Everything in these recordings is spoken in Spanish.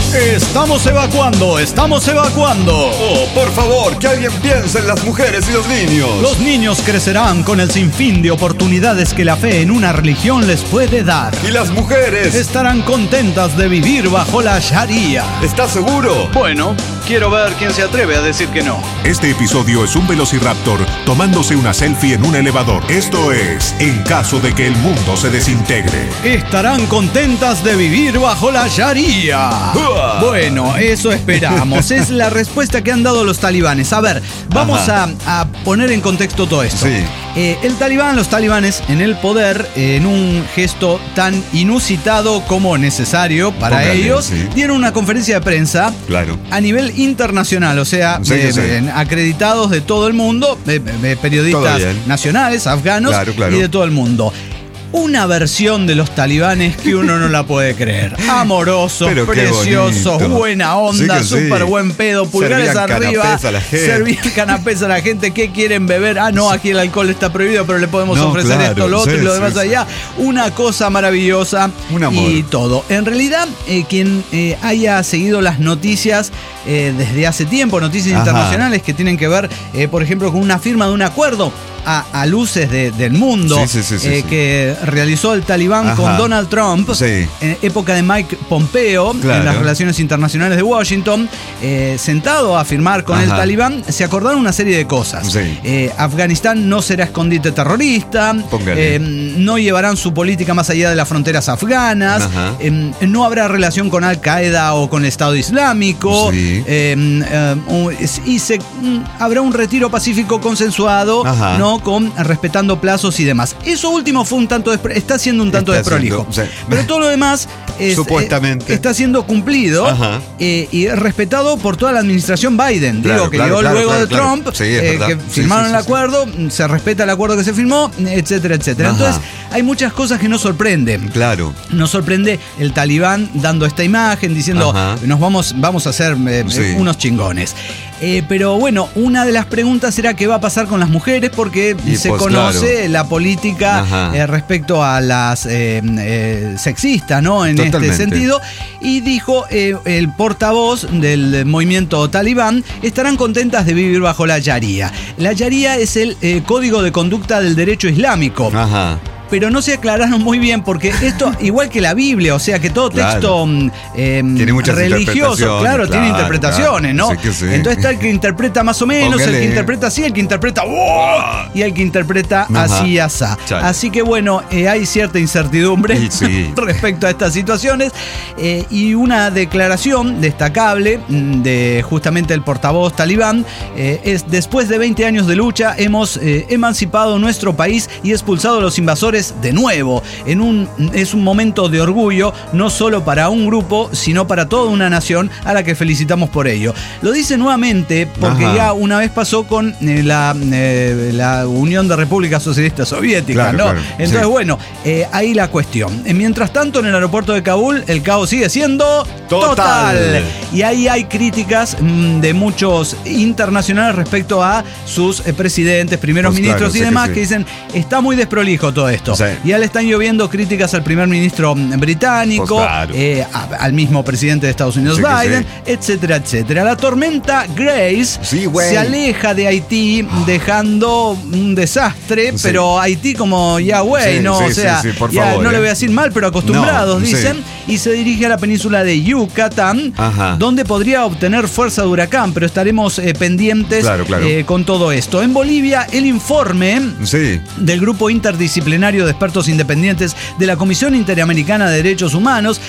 Estamos evacuando. Oh, por favor, que alguien piense en las mujeres y los niños. Los niños crecerán con el sinfín de oportunidades que la fe en una religión les puede dar. ¿Y las mujeres? Estarán contentas de vivir bajo la Sharia. ¿Estás seguro? Bueno, quiero ver quién se atreve a decir que no. Este episodio es un velociraptor tomándose una selfie en un elevador. Esto es En caso de que el mundo se desintegre. Estarán contentas de vivir bajo la Sharia. Bueno, eso esperamos. Es la respuesta que han dado los talibanes. A ver, vamos a poner en contexto todo esto. Sí. Los talibanes en el poder, en un gesto tan inusitado como necesario para ellos, dieron una conferencia de prensa a nivel internacional, o sea, acreditados de todo el mundo, periodistas nacionales, afganos y de todo el mundo. Una versión de los talibanes que uno no la puede creer. Amorosos, preciosos, buena onda, súper buen pedo, pulgares arriba. Servían canapés a la gente. ¿Qué quieren beber? Ah, no, aquí el alcohol está prohibido, pero le podemos ofrecer esto, lo otro y lo demás allá. Una cosa maravillosa y todo. En realidad, quien haya seguido las noticias desde hace tiempo, noticias internacionales que tienen que ver, por ejemplo, con una firma de un acuerdo a luces del mundo que realizó el talibán con Donald Trump en época de Mike Pompeo en las relaciones internacionales de Washington, sentado a firmar con el talibán, se acordaron una serie de cosas. Afganistán no será escondite terrorista, no llevarán su política más allá de las fronteras afganas, no habrá relación con Al Qaeda o con el Estado Islámico, y habrá un retiro pacífico consensuado, respetando plazos y demás. Eso último fue un tanto está siendo un tanto desprolijo. Pero todo lo demás supuestamente está siendo cumplido y respetado por toda la administración Biden. Llegó luego de Trump, que firmaron el acuerdo, se respeta el acuerdo que se firmó, etcétera, etcétera. Entonces, hay muchas cosas que nos sorprenden. Nos sorprende el talibán dando esta imagen, diciendo vamos a ser unos chingones. Pero bueno, una de las preguntas será qué va a pasar con las mujeres, porque se conoce la política respecto a las sexistas, ¿no? En este sentido. Y dijo el portavoz del movimiento talibán, estarán contentas de vivir bajo la Sharia. La Sharia es el código de conducta del derecho islámico. Pero no se aclararon muy bien, porque esto, igual que la Biblia, o sea que todo texto tiene muchas religioso, tiene interpretaciones, ¿no? Entonces está el que interpreta más o menos, el que interpreta así, el que interpreta y el que interpreta así y asá. Así que bueno, hay cierta incertidumbre respecto a estas situaciones, y una declaración destacable de justamente el portavoz talibán es: después de 20 años de lucha hemos emancipado nuestro país y expulsado a los invasores de nuevo. Es un momento de orgullo, no solo para un grupo, sino para toda una nación, a la que felicitamos por ello. Lo dice nuevamente porque ya una vez pasó con la Unión de Repúblicas Socialistas Soviéticas, ¿no? Entonces, bueno, ahí la cuestión. Mientras tanto, en el aeropuerto de Kabul, el caos sigue siendo total. Y ahí hay críticas de muchos internacionales respecto a sus presidentes, primeros ministros y demás, que dicen, está muy desprolijo todo esto. Ya le están lloviendo críticas al primer ministro británico, al mismo presidente de Estados Unidos, Biden, etcétera, etcétera. La tormenta Grace se aleja de Haití, dejando un desastre, pero Haití como ¿no? O sea, no le voy a decir mal, pero acostumbrados, dicen, y se dirige a la península de Yucatán, donde podría obtener fuerza de huracán, pero estaremos pendientes con todo esto. En Bolivia, el informe del grupo interdisciplinario de expertos independientes de la Comisión Interamericana de Derechos Humanos,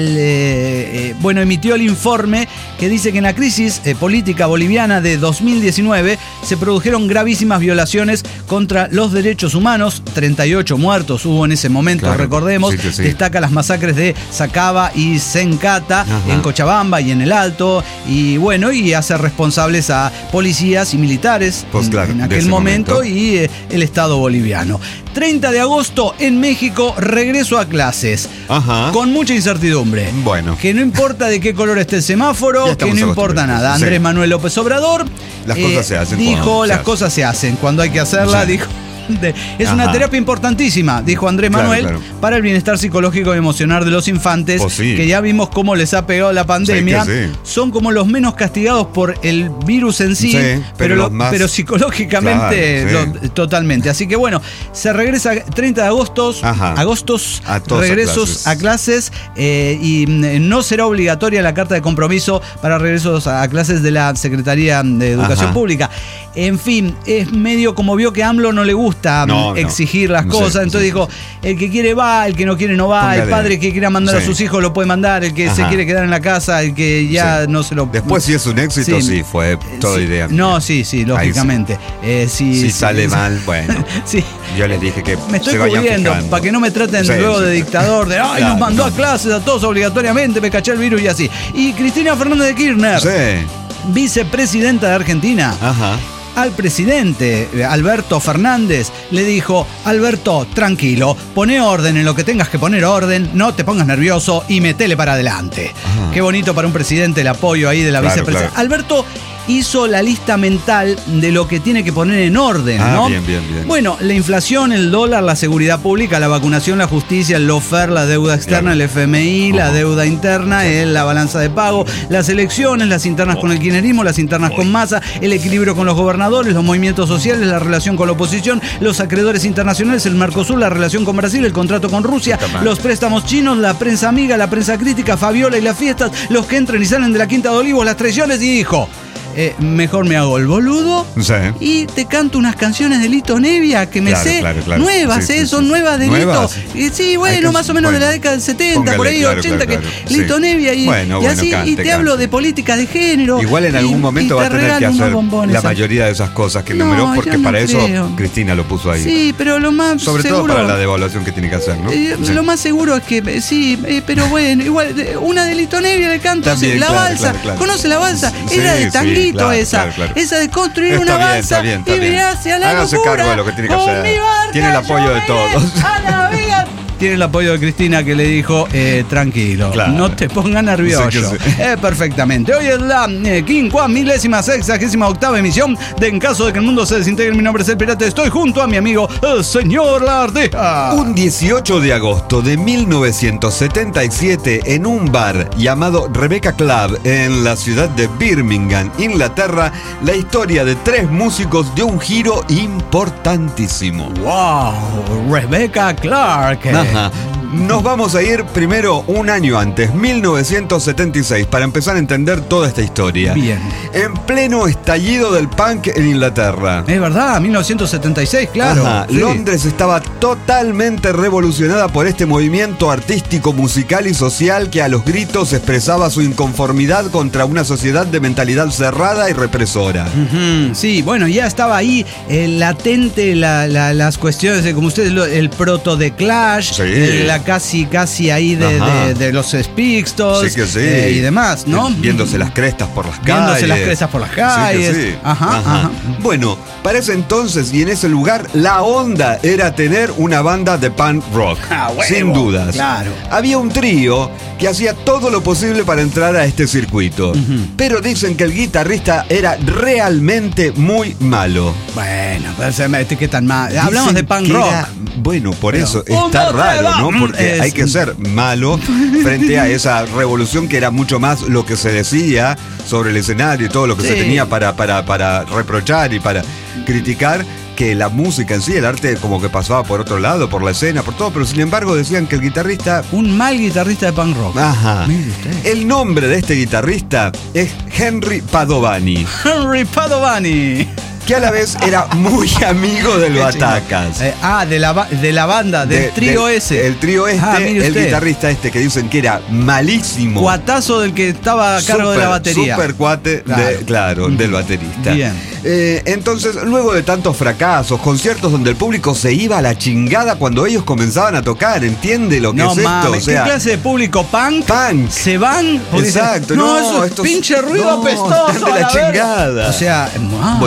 emitió el informe que dice que en la crisis política boliviana de 2019 se produjeron gravísimas violaciones contra los derechos humanos. 38 muertos hubo en ese momento, recordemos. Destaca las masacres de Sacaba y Sencata en Cochabamba y en el Alto, y bueno, y hace responsables a policías y militares en aquel momento y el Estado boliviano. 30 de agosto en México, regreso a clases. Con mucha incertidumbre. Que no importa de qué color esté el semáforo, que no importa nada. Andrés Manuel López Obrador las cosas se hacen. Dijo, las cosas se hacen. Cuando hay que hacerlas, dijo, Es una terapia importantísima, dijo Andrés Manuel, para el bienestar psicológico y emocional de los infantes, que ya vimos cómo les ha pegado la pandemia. Son como los menos castigados por el virus en sí, pero psicológicamente totalmente. Así que bueno, se regresa 30 de agosto, regresos a clases, y no será obligatoria la carta de compromiso para regresos a clases de la Secretaría de Educación Pública. En fin, es medio como vio que a AMLO no le gusta exigir las cosas, entonces dijo, el que quiere va, el que no quiere no va, el padre que quiera mandar a sus hijos lo puede mandar, el que se quiere quedar en la casa, el que ya no se lo... Después si es un éxito, fue toda idea mía. No, lógicamente. Si sale mal, bueno. Yo les dije que me estoy cubriendo para que no me traten luego de dictador, de nos mandó a clases a todos obligatoriamente, me caché el virus y así. Y Cristina Fernández de Kirchner, vicepresidenta de Argentina, al presidente Alberto Fernández le dijo: Alberto, tranquilo, poné orden en lo que tengas que poner orden, no te pongas nervioso y metele para adelante. Qué bonito para un presidente el apoyo ahí de la vicepresidenta. Alberto hizo la lista mental de lo que tiene que poner en orden, ¿no? Bien. Bueno, la inflación, el dólar, la seguridad pública, la vacunación, la justicia, el lawfare, la deuda externa, el FMI, la deuda interna, la balanza de pago, las elecciones, las internas con el kirchnerismo, las internas con Massa, el equilibrio con los gobernadores, los movimientos sociales, la relación con la oposición, los acreedores internacionales, el Mercosur, la relación con Brasil, el contrato con Rusia, los préstamos chinos, la prensa amiga, la prensa crítica, Fabiola y las fiestas, los que entran y salen de la Quinta de Olivos, las traiciones, y dijo: mejor me hago el boludo y te canto unas canciones de Lito Nevia que me sé nuevas, son nuevas de ¿Nuevas? Lito. Más o menos de la década del 70, por ahí 80, que Lito Nevia y así, y te hablo de política de género. Igual en algún momento va a tener que hacer la mayoría de esas cosas que enumeró, porque para eso Cristina lo puso ahí. Sí, pero lo más sobre seguro, todo para la devaluación que tiene que hacer, ¿no? Lo más seguro es que pero bueno, igual una de Lito Nevia le canto, también, la balsa. ¿Conoce la balsa? Era de tanguito. Esa de construir una balsa y mirar hacia la locura. Hágase cargo de lo que tiene que hacer. Tiene el apoyo de todos. Tiene el apoyo de Cristina, que le dijo: tranquilo, no te pongas nervioso. Perfectamente. Hoy es la 5.068ª emisión de En Caso de que el Mundo se Desintegre. Mi nombre es El Pirata. Estoy junto a mi amigo el señor Lardeja. Un 18 de agosto de 1977, en un bar llamado Rebecca Club en la ciudad de Birmingham, Inglaterra, la historia de 3 músicos dio un giro importantísimo. ¡Wow! Rebecca Clark. Nos vamos a ir primero un año antes, 1976, para empezar a entender toda esta historia. Bien. En pleno estallido del punk en Inglaterra. Es verdad, 1976, claro. Sí. Londres estaba totalmente revolucionada por este movimiento artístico, musical y social que a los gritos expresaba su inconformidad contra una sociedad de mentalidad cerrada y represora. Sí, bueno, ya estaba ahí latente las cuestiones de, como ustedes, el proto de Clash, la casi ahí de los Pistols, y demás, ¿no? Viéndose las crestas por las calles. Bueno, para ese entonces y en ese lugar, la onda era tener una banda de punk rock, sin dudas. Claro. Había un trío que hacía todo lo posible para entrar a este circuito, pero dicen que el guitarrista era realmente muy malo. Bueno, pero se me etiquetan mal. Hablamos de punk rock. Bueno, por eso está raro, ¿no? Porque hay que ser malo frente a esa revolución que era mucho más lo que se decía sobre el escenario y todo lo que se tenía para reprochar y para criticar, que la música en sí, el arte como que pasaba por otro lado, por la escena, por todo, pero sin embargo decían que el guitarrista... Un mal guitarrista de punk rock. El nombre de este guitarrista es Henry Padovani. Que a la vez era muy amigo del Batacas. De la banda, del trío ese. El trío el guitarrista que dicen que era malísimo. Cuatazo del que estaba a cargo de la batería. Super cuate, del baterista. Bien. Entonces, luego de tantos fracasos, conciertos donde el público se iba a la chingada cuando ellos comenzaban a tocar, ¿entiende lo que es esto? ¿Qué clase de público? ¿Punk? ¿Se van? Exacto. Eso es pinche ruido apestoso. Están de la chingada. O sea, bueno, esto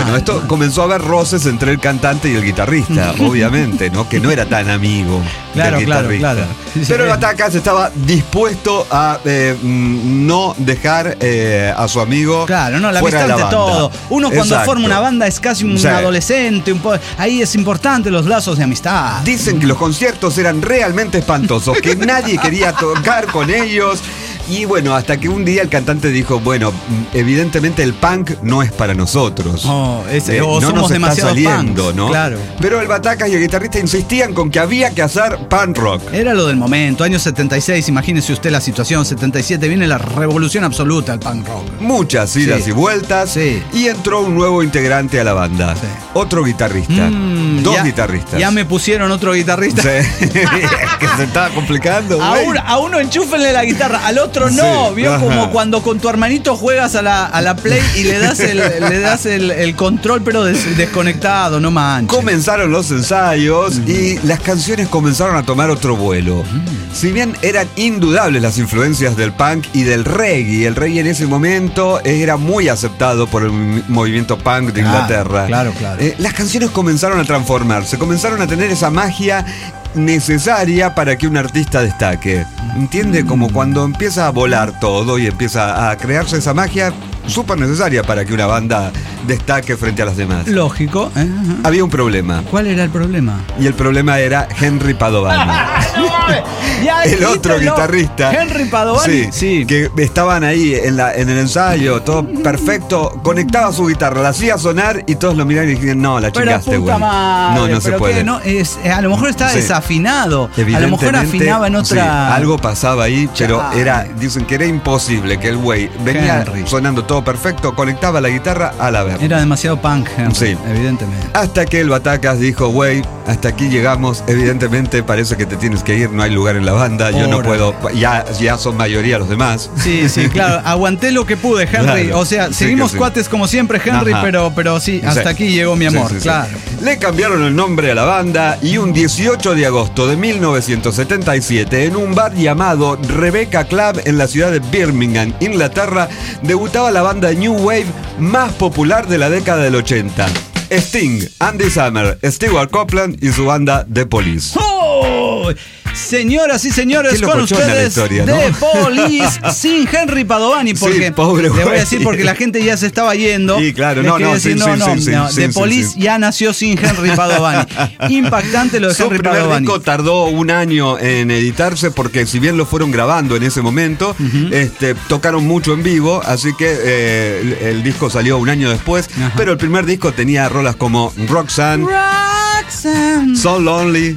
comenzó a haber roces entre el cantante y el guitarrista, obviamente, ¿no? Que no era tan amigo del guitarrista. Claro. Pero el Batacas estaba dispuesto a no dejar a su amigo. Claro, no, la amistad ante todo. Uno cuando forma una banda es casi un adolescente, ahí es importante los lazos de amistad. Dicen que los conciertos eran realmente espantosos, que nadie quería tocar con ellos. Y bueno, hasta que un día el cantante dijo, bueno, evidentemente el punk no es para nosotros. No somos nos demasiado está saliendo, punks, ¿no? Claro. Pero el Batacas y el guitarrista insistían con que había que hacer punk rock. Era lo del momento, año 76, imagínese usted la situación, 77, viene la revolución absoluta del punk rock. Muchas idas y vueltas, y entró un nuevo integrante a la banda. Sí. Otro guitarrista. Dos guitarristas. Ya me pusieron otro guitarrista. Sí. Que se estaba complicando. A uno enchúfenle la guitarra, al otro no. Vio como cuando con tu hermanito juegas a la Play y le das el control, pero desconectado, no manches. Comenzaron los ensayos y las canciones comenzaron a tomar otro vuelo. Si bien eran indudables las influencias del punk y del reggae, el reggae en ese momento era muy aceptado por el movimiento punk de Inglaterra. Claro. Las canciones comenzaron a transformarse, comenzaron a tener esa magia necesaria para que un artista destaque. ¿Entiende? Como cuando empieza a volar todo y empieza a crearse esa magia súper necesaria para que una banda destaque frente a las demás. Lógico. Había un problema. ¿Cuál era el problema? Y el problema era Henry Padovani. El otro guitarrista. Henry Padovani. Sí. Que estaban ahí en el ensayo, todo perfecto. Conectaba su guitarra, la hacía sonar y todos lo miraban y dijeron, no, la chingaste, güey. No se puede. A lo mejor estaba desafinado. A lo mejor afinaba en otra. Sí, algo pasaba ahí, pero dicen que era imposible que el güey venía sonando todo perfecto, conectaba la guitarra a la vez. Era demasiado punk, Henry, evidentemente. Hasta que el Batacas dijo, güey, hasta aquí llegamos, evidentemente parece que te tienes que ir, no hay lugar en la banda, yo no puedo, ya son mayoría los demás. Sí, claro, aguanté lo que pude, Henry, claro, o sea, seguimos cuates como siempre, Henry, pero sí, hasta aquí llegó mi amor, claro. Le cambiaron el nombre a la banda y un 18 de agosto de 1977, en un bar llamado Rebecca Club en la ciudad de Birmingham, Inglaterra, debutaba la banda New Wave más popular de la década del 80. Sting, Andy Summer, Stewart Copeland y su banda The Police. ¡Oh! Señoras y señores, con ustedes historia, The Police sin Henry Padovani, porque pobre le voy a decir porque la gente ya se estaba yendo. Sí, claro, The Police ya nació sin Henry Padovani. Impactante lo de Henry Padovani. Su primer disco tardó un año en editarse porque si bien lo fueron grabando en ese momento, tocaron mucho en vivo, así que el disco salió un año después, pero el primer disco tenía rolas como Roxanne, So Lonely,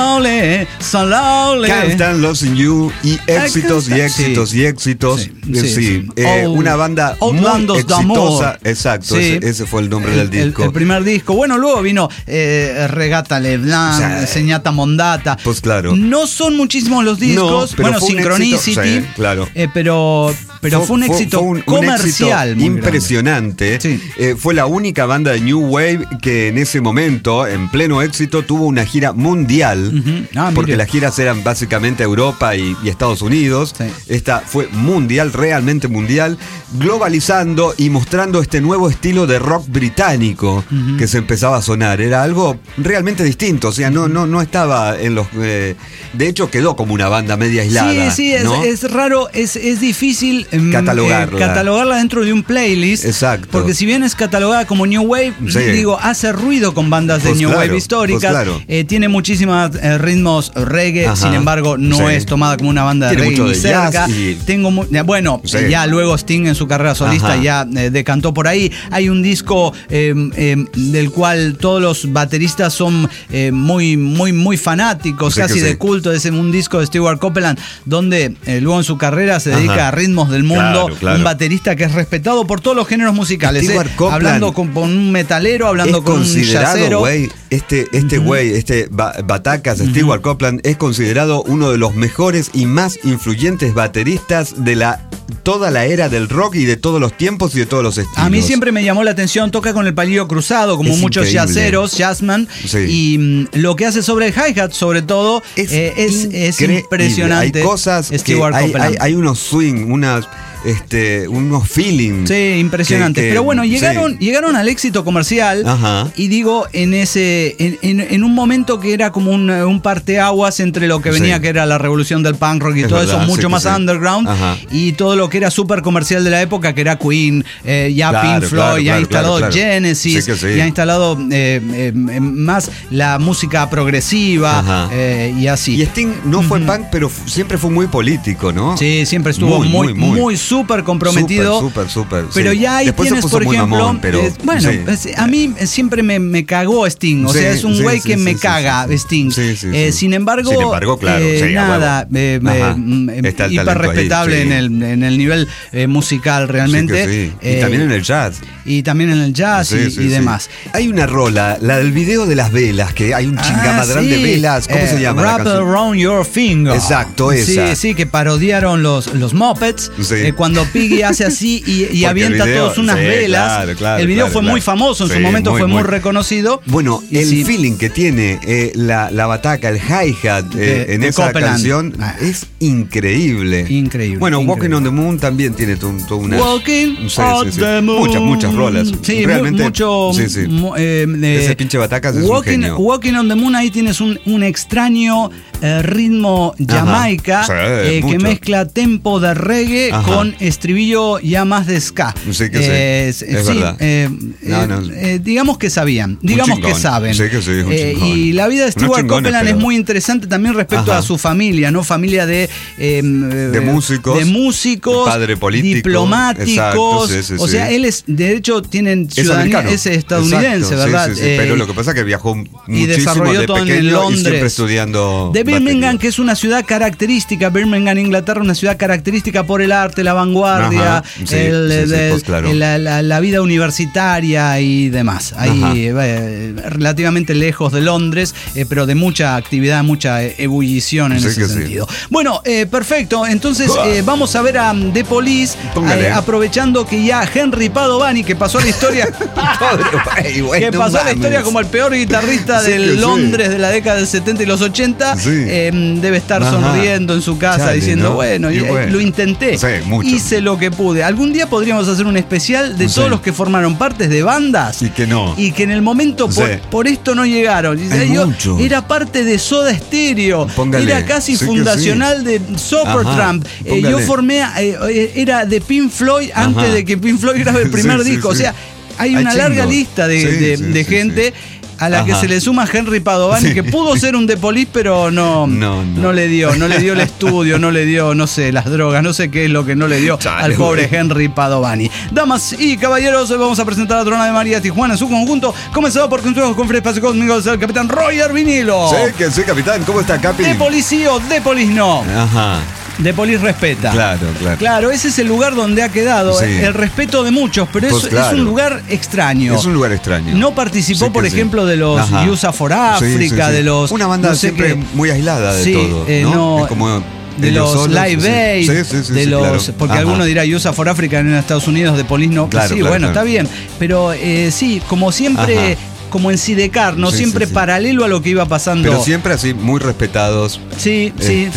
Can't Stand Losing You y éxitos. Una banda muy exitosa. Exacto, ese fue el nombre del disco. El primer disco. Bueno, luego vino Regata Leblanc, Señata Mondata. Pues claro. No son muchísimos los discos. Bueno, Synchronicity. Claro. Pero fue un éxito comercial. Éxito impresionante. Fue la única banda de New Wave que en ese momento, en pleno éxito, tuvo una gira mundial. Porque las giras eran básicamente Europa y Estados Unidos. Esta fue mundial, realmente mundial, globalizando y mostrando este nuevo estilo de rock británico que se empezaba a sonar. Era algo realmente distinto, o sea, no estaba en los... de hecho, quedó como una banda media aislada. Sí, ¿no? es raro, es difícil catalogarla dentro de un playlist. Exacto. Porque si bien es catalogada como New Wave, hace ruido con bandas de New Wave históricas. Tiene muchísimos ritmos reggae, sin embargo, no es tomada como una banda de reggae ni cerca. Ya luego Sting en su carrera solista ya decantó por ahí. Hay un disco del cual todos los bateristas son muy fanáticos, casi de culto. Es un disco de Stewart Copeland, donde luego en su carrera se dedica a ritmos del mundo. Claro. Un baterista que es respetado por todos los géneros musicales. Hablando con un metalero, hablando con un jazzero. Batacas, Stewart Copeland, es considerado uno de los mejores y más influyentes bateristas de toda la era del rock y de todos los tiempos y de todos los estilos. A mí siempre me llamó la atención, toca con el palillo cruzado, como muchos jazzeros, jazzman, y lo que hace sobre el hi-hat, sobre todo, es impresionante. Hay cosas Stewart Copeland. Hay unos swing, unos feelings. Sí, impresionantes. Pero bueno, llegaron al éxito comercial. Ajá. Y digo, en un momento que era como un parteaguas entre lo que venía, que era la revolución del punk rock y todo eso, mucho más underground, y todo lo que era súper comercial de la época, que era Queen, Pink Floyd, ya ha instalado Genesis, ya ha instalado más la música progresiva, y así. Y Sting no fue punk, pero siempre fue muy político, ¿no? Sí, siempre estuvo muy súper comprometido. Súper. Pero ya ahí después tienes, por ejemplo, mamón, pero, a mí siempre me cagó Sting. O sea, es un güey que me caga Sting. Sin embargo, claro. Nada, hiper respetable en el nivel musical realmente. Y también en el jazz. Y demás. Hay una rola, la del video de las velas, que hay un chingamadrán de velas. ¿Cómo se llama? Wrap Around Your Finger. Exacto, esa. Sí, que parodiaron los Muppets. Cuando Piggy hace así y avienta todos unas velas. El video fue muy famoso, en su momento fue muy reconocido. Bueno, el feeling que tiene la bataca, el hi-hat en esa Copeland. Canción es increíble. Bueno, Walking on the Moon también tiene toda una... Walking on the Moon. Muchas rolas. Sí, realmente. Ese pinche Batacas es un genio. Walking on the Moon, ahí tienes un extraño ritmo jamaica que mezcla tempo de reggae con estribillo ya más de ska. Es verdad. Digamos que sabían, digamos que saben. Y la vida de Stuart Copeland es muy interesante también respecto a su familia, ¿no? Familia de músicos, padre político, diplomáticos. O sea, él es, de hecho, tienen ciudadanía, es estadounidense, ¿verdad? Pero lo que pasa es que viajó muchísimo y desarrolló de todo pequeño en Londres. Y siempre estudiando de Birmingham, que es una ciudad característica, Birmingham, Inglaterra, una ciudad característica por el arte, la vanguardia, la vida universitaria y demás. Ahí relativamente lejos de Londres, pero de mucha actividad, mucha ebullición en ese sentido. Bueno, perfecto. Entonces vamos a ver a The Police, aprovechando que ya Henry Padovani, que pasó a la historia que pasó a la historia como el peor guitarrista del Londres de la década del 70 y los 80, debe estar sonriendo en su casa diciendo, bueno, lo intenté, hice lo que pude. Algún día podríamos hacer un especial de todos los que formaron partes de bandas y que en el momento por esto no llegaron. Yo era parte de Soda Stereo, era casi fundacional de Supertramp. Yo formé, era de Pink Floyd antes de que Pink Floyd grabe el primer disco. O sea, hay una larga lista de gente a la que se le suma Henry Padovani, que pudo ser un The Police, pero no le dio el estudio, no le dio, no sé, las drogas, no sé qué es lo que no le dio al pobre Henry Padovani. Damas y caballeros, hoy vamos a presentar a Trona de María Tijuana en su conjunto, comenzado por Consejos con Espacio Cósmico del capitán Roger Vinilo. Sí, capitán, ¿cómo está, Capi? The Police sí o The Police no. The Police respeta. Claro, ese es el lugar donde ha quedado el respeto de muchos, pero es un lugar extraño. Es un lugar extraño. No participó, por ejemplo, de los USA for Africa, de los... Una banda siempre muy aislada de todo, ¿no? Es como... de los Live Aid, de los, porque alguno dirá USA for Africa en Estados Unidos, The Police no. Está bien, pero como siempre... como en Sidecar, ¿no? Siempre paralelo a lo que iba pasando. Pero siempre así, muy respetados. Sí,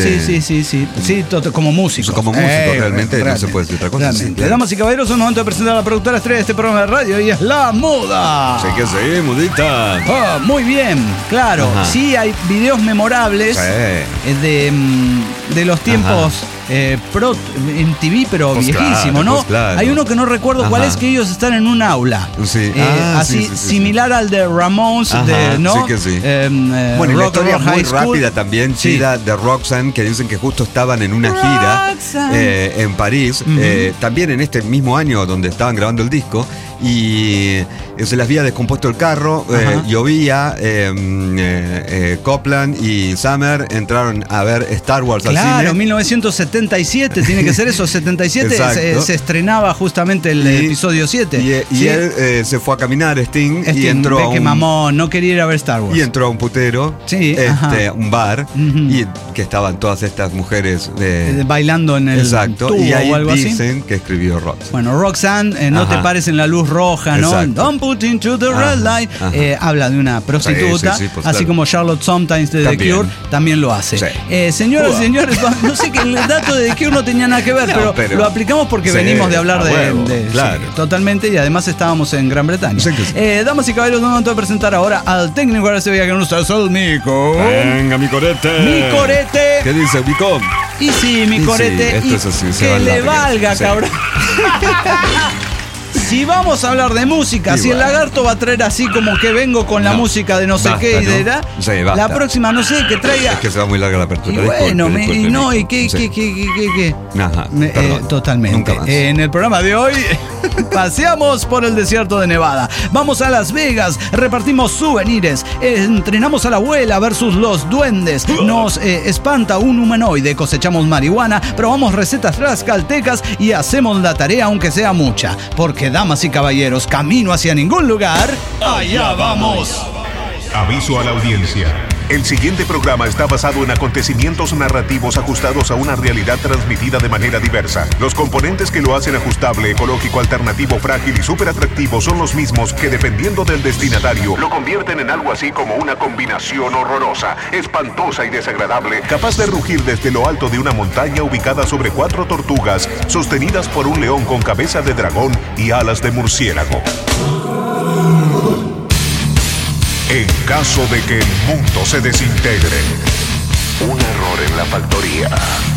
como músicos. Como músicos, realmente no se puede decir otra cosa. Damas y caballeros, es un momento de presentar a la productora estrella de este programa de radio, y es La Muda. Sí, mudita. Muy bien, claro. Sí, hay videos memorables de los tiempos pro MTV, pero viejísimo, ¿no? Hay uno que no recuerdo cuál es, que ellos están en un aula. Similar al de Ramones, ¿no? Bueno, y la historia muy rápida también, chida, de Roxanne, que dicen que justo estaban en una gira en París, también en este mismo año donde estaban grabando el disco, y se les había descompuesto el carro, llovía, Copeland y Summer entraron a ver Star Wars al cine. Claro, 1977, tiene que ser eso, 77 se estrenaba justamente el episodio 7. Y él se fue a caminar, Sting y entró a mamón, no quería ir a ver Star Wars. Y entró a un putero, un bar, y que estaban todas estas mujeres bailando en el tubo y ahí o algo dicen así, que escribió Roxanne. Bueno, Roxanne, no te pares en la luz luz roja, ¿no? Exacto. Don't put into the red light. Habla de una prostituta, sí, pues, así claro. como Charlotte Sometimes de The Cure también lo hace. Sí. Señoras y señores, no sé que el dato de The Cure no tenía nada que ver, pero lo aplicamos porque venimos de hablar de claro. sí, totalmente, y además estábamos en Gran Bretaña. Sí. Damas y caballeros, me momento de presentar ahora al técnico de este viaje con ustedes, el Mico. Venga, mi corete. Mi corete. ¿Qué dice, Mico? Y sí, mi corete. Sí, esto es así, que le valga, sí. cabrón. Si vamos a hablar de música, si el lagarto va a traer así como que vengo con la música de no sé qué y de la próxima, no sé, que traiga. Es que se va muy larga la apertura. Y bueno, disculpe, ¿y qué? Ajá, totalmente. Nunca más. En el programa de hoy paseamos por el desierto de Nevada. Vamos a Las Vegas, repartimos souvenirs, entrenamos a la abuela versus los duendes, nos espanta un humanoide, cosechamos marihuana, probamos recetas tlaxcaltecas y hacemos la tarea aunque sea mucha. Porque, damas y caballeros, camino hacia ningún lugar, allá vamos. Aviso a la audiencia. El siguiente programa está basado en acontecimientos narrativos ajustados a una realidad transmitida de manera diversa. Los componentes que lo hacen ajustable, ecológico, alternativo, frágil y súper atractivo son los mismos que, dependiendo del destinatario, lo convierten en algo así como una combinación horrorosa, espantosa y desagradable, capaz de rugir desde lo alto de una montaña ubicada sobre 4 tortugas, sostenidas por un león con cabeza de dragón y alas de murciélago. En caso de que el mundo se desintegre, un error en la factoría.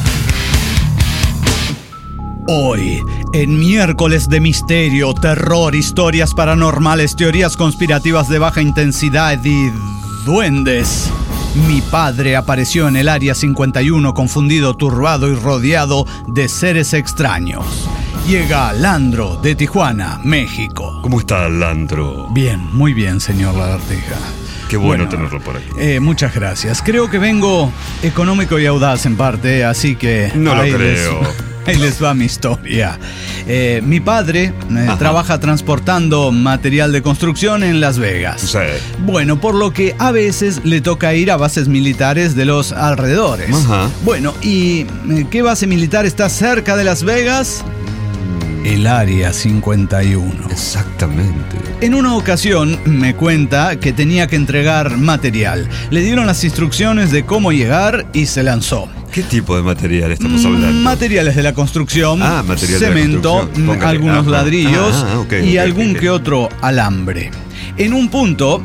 Hoy, en miércoles de misterio, terror, historias paranormales, teorías conspirativas de baja intensidad y duendes. Mi padre apareció en el Área 51 confundido, turbado y rodeado de seres extraños. Llega Landro de Tijuana, México. ¿Cómo está, Landro? Bien, muy bien, señor Lagartija. Qué bueno tenerlo por aquí. Muchas gracias. Creo que vengo económico y audaz en parte, así que... No lo creo. Ahí les va mi historia. Mi padre trabaja transportando material de construcción en Las Vegas. Sí. Bueno, por lo que a veces le toca ir a bases militares de los alrededores. Ajá. Bueno, ¿y qué base militar está cerca de Las Vegas? El Área 51. Exactamente. En una ocasión me cuenta que tenía que entregar material. Le dieron las instrucciones de cómo llegar y se lanzó. ¿Qué tipo de material estamos hablando? Materiales de la construcción, material cemento, de la construcción. algunos ladrillos y algún que otro alambre. En un punto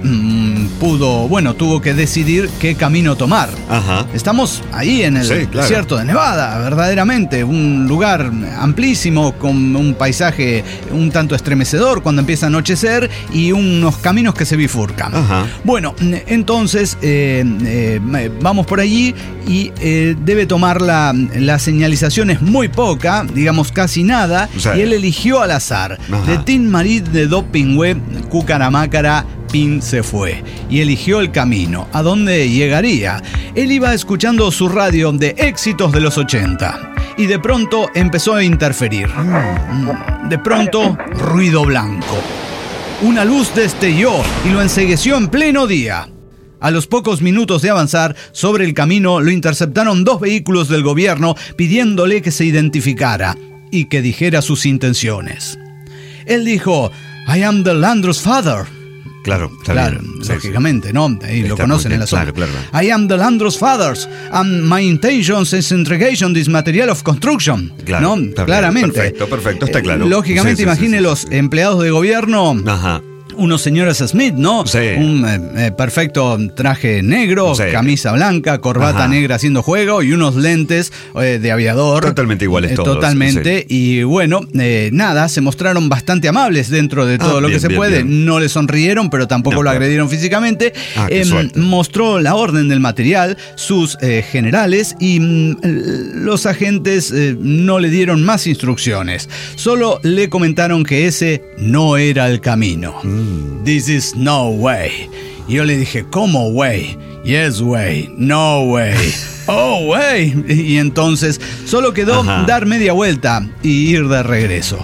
tuvo que decidir qué camino tomar. Ajá. Estamos ahí en el desierto de Nevada, verdaderamente, un lugar amplísimo con un paisaje un tanto estremecedor cuando empieza a anochecer y unos caminos que se bifurcan. Ajá. Bueno, entonces vamos por allí y debe tomar la señalización es muy poca, digamos casi nada, y él eligió al azar. De Tin Marit de Dopingüe, Cucaramácara, Pin se fue y eligió el camino. ¿A dónde llegaría? Él iba escuchando su radio de éxitos de los 80 y de pronto empezó a interferir. De pronto, ruido blanco. Una luz destelló y lo encegueció en pleno día. A los pocos minutos de avanzar sobre el camino, lo interceptaron 2 vehículos del gobierno pidiéndole que se identificara y que dijera sus intenciones. Él dijo, I am the Landro's father. Claro, lógicamente, ¿no? Ahí lo conocen en la zona. Claro. I am the Landro's father, and my intention is integration this material of construction. Claro, ¿no? Claramente. Perfecto, está claro. Lógicamente, imagine los empleados de gobierno. Ajá. Unos señores Smith, ¿no? Sí. Un perfecto traje negro, camisa blanca, corbata negra haciendo juego y unos lentes de aviador. Totalmente iguales todos. Totalmente. Sí. Y bueno, nada, se mostraron bastante amables dentro de todo lo que se puede. Bien. No le sonrieron, pero tampoco lo agredieron físicamente. Mostró la orden del material, sus generales y los agentes no le dieron más instrucciones. Solo le comentaron que ese no era el camino. This is no way. Y yo le dije, ¿cómo way? Yes way, no way. Oh way. Y entonces solo quedó dar media vuelta y ir de regreso.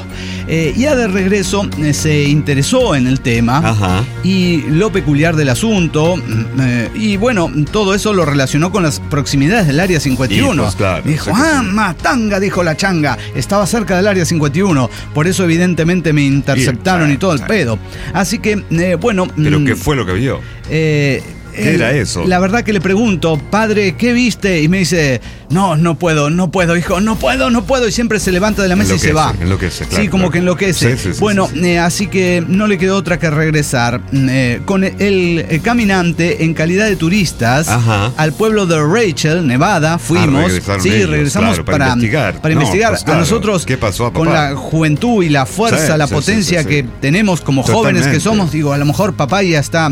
Ya de regreso se interesó en el tema y lo peculiar del asunto, y bueno, todo eso lo relacionó con las proximidades del Área 51. Pues, claro, dijo, matanga, dijo la changa, estaba cerca del Área 51, por eso evidentemente me interceptaron y todo el pedo. Así que, bueno... ¿Pero qué fue lo que vio? ¿Qué era eso? La verdad que le pregunto, padre, ¿qué viste? Y me dice, no puedo, hijo, no puedo. Y siempre se levanta de la mesa y se va. Enloquece, claro. Sí, como que enloquece. Sí, bueno, así que no le quedó otra que regresar con el caminante en calidad de turistas al pueblo de Rachel, Nevada. Fuimos. Regresamos claro, para investigar. Para investigar. Pues, claro. A nosotros, ¿qué pasó a papá? Con la juventud y la fuerza, la potencia que tenemos como jóvenes que somos, digo, a lo mejor papá ya está...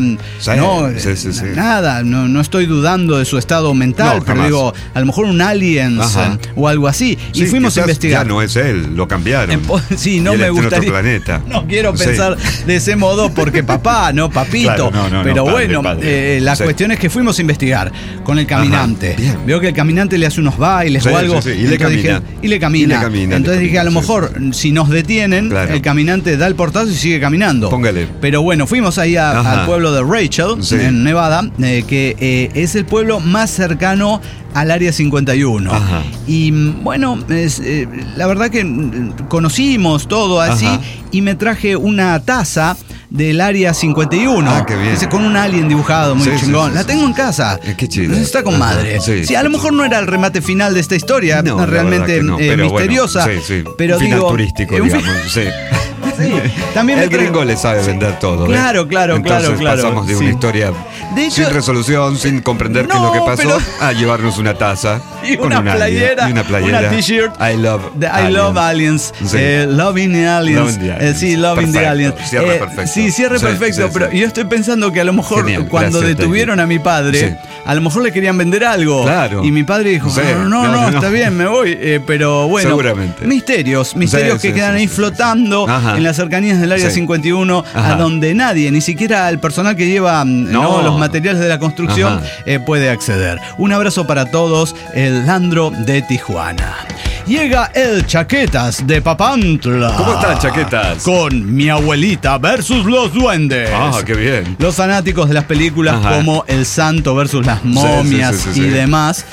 Nada, no estoy dudando de su estado mental, pero digo, a lo mejor un alien o algo así. Y fuimos a investigar. Ya no es él, lo cambiaron. Sí, no me gustaría. Planeta. No quiero pensar de ese modo porque papá, no papito. Claro, pero padre, bueno, padre. La cuestión es que fuimos a investigar con el caminante. Veo que el caminante le hace unos bailes o algo. Y le camina. Y le camina. Entonces dije, a lo mejor, si nos detienen, el caminante da el portazo y sigue caminando. Póngale. Pero bueno, fuimos ahí al pueblo de Rachel, en Nevada, que es el pueblo más cercano al Área 51. Y bueno, la verdad que conocimos todo así y me traje una taza del Área 51. Qué bien. Con un alien dibujado muy chingón. La tengo en casa. Qué chido. Está con madre. Sí, a lo mejor no era el remate final de esta historia, realmente misteriosa. Pero pero final digo, turístico, digamos. Sí, también el gringo le sabe vender todo. Claro. Entonces pasamos de una historia sin resolución, sin comprender qué es lo que pasó, a llevarnos una taza y una playera, una t-shirt. I love aliens. Loving aliens. Loving the aliens. Cierre perfecto. Cierre perfecto. Pero yo estoy pensando que a lo mejor cuando detuvieron a mi padre, a lo mejor le querían vender algo. Claro. Y mi padre dijo, no, está bien, me voy. Pero bueno, seguramente. Misterios que quedan ahí flotando en las cercanías del Área 51, a donde nadie, ni siquiera el personal que lleva los materiales de la construcción, puede acceder. Un abrazo para todos, el Landro de Tijuana. Llega el Chaquetas de Papantla. ¿Cómo están, Chaquetas? Con Mi abuelita versus los duendes. Qué bien. Los fanáticos de las películas como El Santo versus las momias y demás.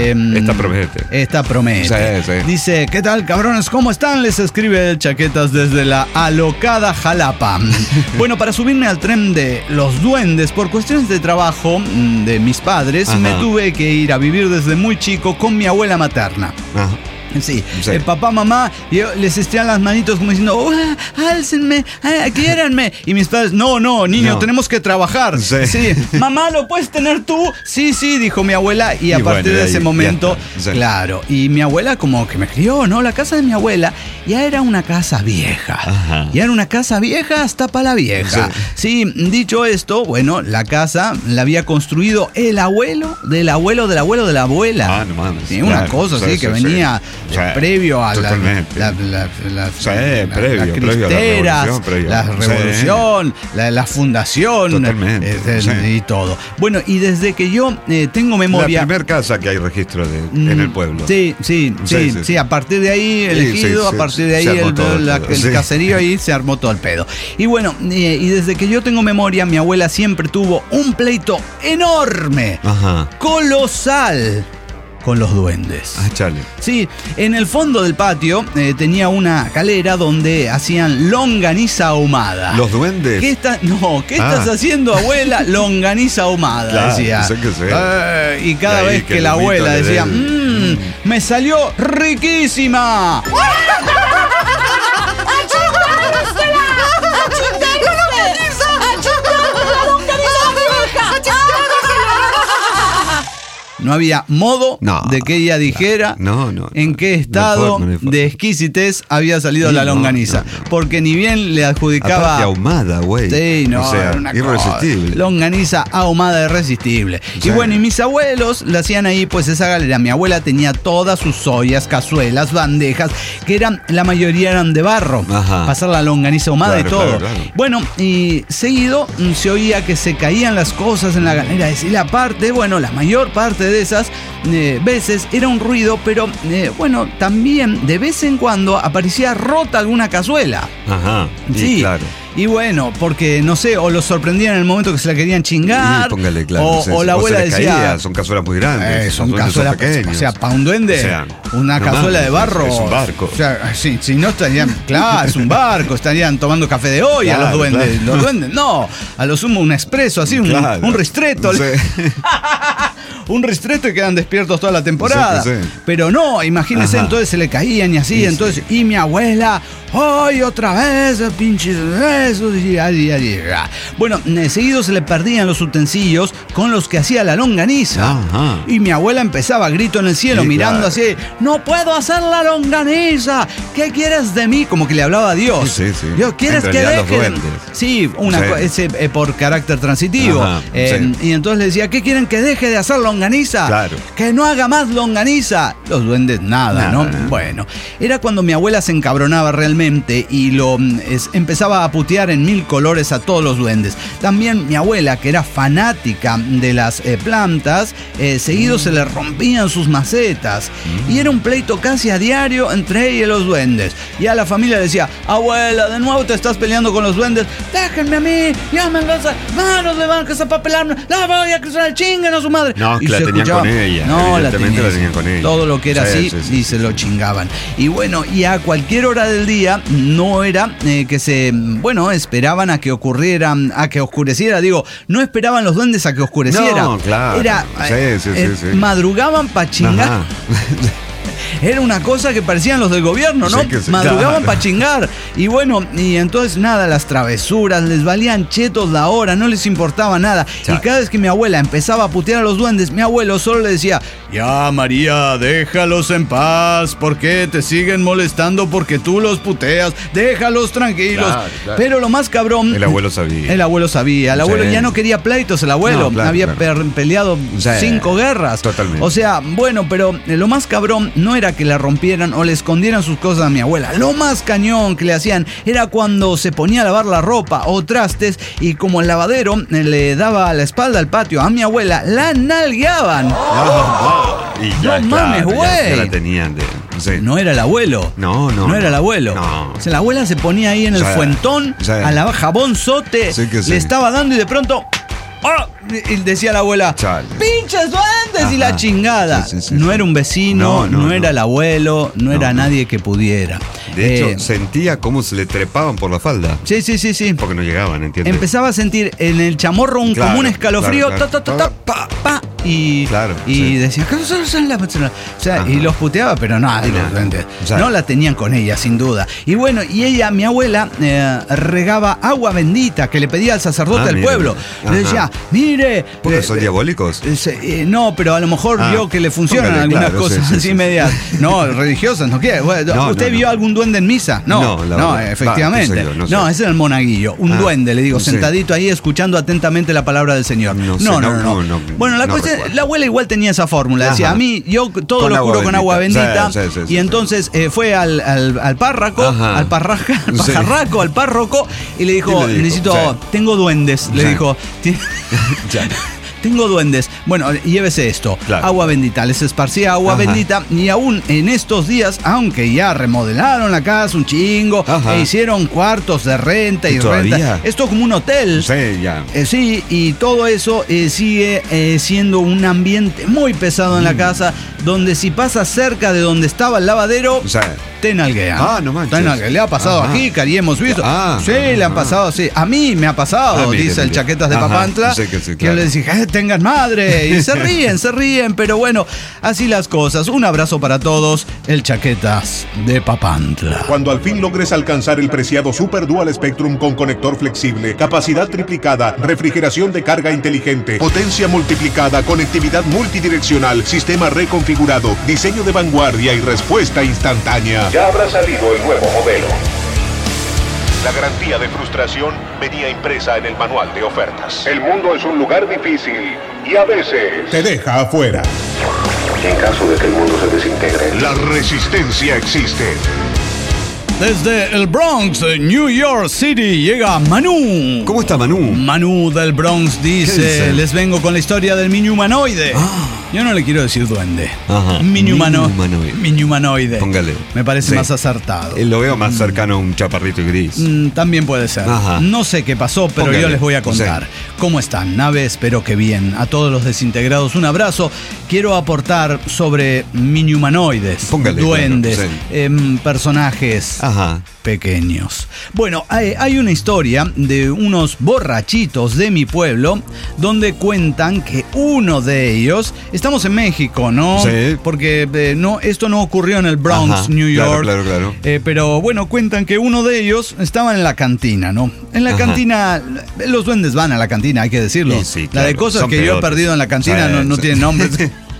Esta promete. Dice, ¿qué tal, cabrones? ¿Cómo están? Les escribe el Chaquetas desde la alocada Jalapa. Bueno, para subirme al tren de los duendes, por cuestiones de trabajo de mis padres, me tuve que ir a vivir desde muy chico con mi abuela materna. Sí. Papá, mamá, yo les estiran las manitos como diciendo, álcenme, quiéranme. Y mis padres, no, niño, tenemos que trabajar. Sí. Mamá, ¿lo puedes tener tú? Sí, dijo mi abuela. Y a partir de ese momento, claro. Y mi abuela como que me crió, ¿no? La casa de mi abuela ya era una casa vieja. Ya era una casa vieja hasta para la vieja. Sí, dicho esto, bueno, la casa la había construido el abuelo del abuelo del abuelo de la abuela. No mames. Sí, una cosa así que venía... previo a la revolución, la fundación y todo. Bueno, y desde que yo tengo memoria... La primera casa que hay registro en el pueblo. Sí, a partir de ahí el ejido, a partir de ahí el caserío, ahí se armó todo el pedo. Y bueno, y desde que yo tengo memoria, mi abuela siempre tuvo un pleito enorme, colosal, con los duendes. Chale. Sí, en el fondo del patio tenía una calera donde hacían longaniza ahumada. ¿Los duendes? ¿Qué estás haciendo, abuela? Longaniza ahumada, claro, decía. Sé que sé. Y cada vez que la abuela decía, me salió riquísima. No había modo de que ella dijera en qué estado de exquisitez había salido la longaniza. Porque ni bien le adjudicaba... Aparte ahumada, güey. Sí, o sea, era una irresistible. Longaniza ahumada irresistible. Y bueno, y mis abuelos la hacían ahí, pues esa galera. Mi abuela tenía todas sus ollas, cazuelas, bandejas, que la mayoría eran de barro. Pasar la longaniza ahumada y todo. Claro. Bueno, y seguido se oía que se caían las cosas en la galera. Y la mayor parte de esas veces era un ruido, pero bueno, también de vez en cuando aparecía rota alguna cazuela. Ajá, sí, claro. Y bueno, porque no sé, o los sorprendían en el momento que se la querían chingar. Sí, póngale, claro. O la abuela decía. Caía, son cazuelas muy grandes. Son cazuelas pequeñas. O sea, para un duende, una cazuela de barro. Es un barco. O sea, si no estarían. Claro, es un barco. Estarían tomando café de olla, claro, los duendes. Claro. Los duendes, no. A lo sumo un expreso, así, un ristretto. Sí. Un ristretto y quedan despiertos toda la temporada. Sí. Pero no, imagínense, entonces se le caían y así. Sí, entonces, y mi abuela, ¡ay, otra vez! Pinches besos. Bueno, seguido se le perdían los utensilios con los que hacía la longaniza. Ajá. Y mi abuela empezaba a grito en el cielo, mirando así: ¡no puedo hacer la longaniza! ¿Qué quieres de mí? Como que le hablaba a Dios. Sí, sí. Dios, ¿quieres que deje? Sí, por carácter transitivo. Y entonces le decía: ¿qué quieren que deje de hacer longaniza? Claro. Que no haga más longaniza. Los duendes, nada, ¿no? Bueno, era cuando mi abuela se encabronaba realmente y empezaba a putear en mil colores a todos los duendes. También mi abuela, que era fanática de las plantas, seguido se le rompían sus macetas. Y era un pleito casi a diario entre ella y los duendes. Y a la familia le decía: abuela, de nuevo te estás peleando con los duendes. Déjenme a mí, ya me vas a manos le van a casar para pelarme. La voy a cruzar el chinguen a su madre. No, que la tenían con ella. No, la tenían con ella. Todo lo que era así, y se lo chingaban. Y bueno, y a cualquier hora del día no era que se, esperaban a que oscureciera. Digo, no esperaban los duendes a que oscureciera. No, claro. Era, madrugaban para chingar. Era una cosa que parecían los del gobierno, ¿no? Sí, madrugaban para chingar. Y bueno, y entonces nada, las travesuras, les valían chetos la hora, no les importaba nada. Y cada vez que mi abuela empezaba a putear a los duendes, mi abuelo solo le decía: ya, María, déjalos en paz. ¿Por qué te siguen molestando? Porque tú los puteas. Déjalos tranquilos. Claro. Pero lo más cabrón... El abuelo sabía. El abuelo ya no quería pleitos, el abuelo. Había peleado 5 guerras. Totalmente. O sea, bueno, pero lo más cabrón no era que la rompieran o le escondieran sus cosas a mi abuela. Lo más cañón que le hacían era cuando se ponía a lavar la ropa o trastes y como el lavadero le daba la espalda al patio a mi abuela, la nalgueaban. Y ya, no mames, güey. Ya la tenían No era el abuelo. No era el abuelo. No. O sea, la abuela se ponía ahí en el fuentón a lavar jabón sote, le estaba dando y de pronto... Y decía la abuela: ¡pinches duendes! Y la chingada. No era un vecino, no era el abuelo, no era nadie que pudiera. De hecho, sentía cómo se le trepaban por la falda. Sí. Porque no llegaban, ¿entiendes? Empezaba a sentir en el chamorro como un escalofrío. Y decía: o sea, y los puteaba, pero no, los duendes no la tenían con ella, sin duda. Y bueno, y ella, mi abuela, regaba agua bendita que le pedía al sacerdote del pueblo. Le decía: mire. ¿Porque son diabólicos? No, pero a lo mejor vio que le funcionan algunas cosas así medias. No, religiosas, no quiere. ¿Usted vio algún duende en misa? No, efectivamente. No, ese era el monaguillo. Un duende, le digo, sentadito ahí escuchando atentamente la palabra del Señor. No. Bueno, la cuestión, la abuela igual tenía esa fórmula. Decía: a mí, yo todo lo curo con agua bendita. Y entonces fue al párroco, al párroco, y le dijo: tengo duendes. Le dijo: tengo duendes. Bueno, llévese esto. Agua bendita. Les esparcía agua bendita. Y aún en estos días, aunque ya remodelaron la casa un chingo, e hicieron cuartos de renta y renta. Esto es como un hotel. Sí, y todo eso sigue siendo un ambiente muy pesado en la casa, donde si pasas cerca de donde estaba el lavadero, te nalguean. No manches. Le ha pasado aquí, Cari, hemos visto. Le han pasado, sí. A mí me ha pasado, dice el Chaquetas de Papantla. Que le dije: tengan madre. Y se ríen, pero bueno, así las cosas. Un abrazo para todos, el Chaquetas de Papantla. Cuando al fin logres alcanzar el preciado Super Dual Spectrum con conector flexible, capacidad triplicada, refrigeración de carga inteligente, potencia multiplicada, conectividad multidireccional, sistema reconfigurado, diseño de vanguardia y respuesta instantánea, ya habrá salido el nuevo modelo. La garantía de frustración venía impresa en el manual de ofertas. El mundo es un lugar difícil y a veces te deja afuera. En caso de que el mundo se desintegre, la resistencia existe. Desde el Bronx, New York City, llega Manu. ¿Cómo está Manu? Manu del Bronx dice: les vengo con la historia del mini humanoide. Yo no le quiero decir duende. Mini-humanoide. Póngale. Me parece más acertado. Lo veo más cercano a un chaparrito gris. También puede ser. No sé qué pasó, pero yo les voy a contar. ¿Cómo están, nave? Espero que bien. A todos los desintegrados, un abrazo. Quiero aportar sobre mini-humanoides, duendes, personajes pequeños. Bueno, hay una historia de unos borrachitos de mi pueblo donde cuentan que uno de ellos, estamos en México, ¿no? Sí. Porque esto no ocurrió en el Bronx, New York. Claro. Pero bueno, cuentan que uno de ellos estaba en la cantina, ¿no? En la cantina, los duendes van a la cantina, hay que decirlo. Sí, la de cosas que yo he perdido en la cantina no tienen nombres.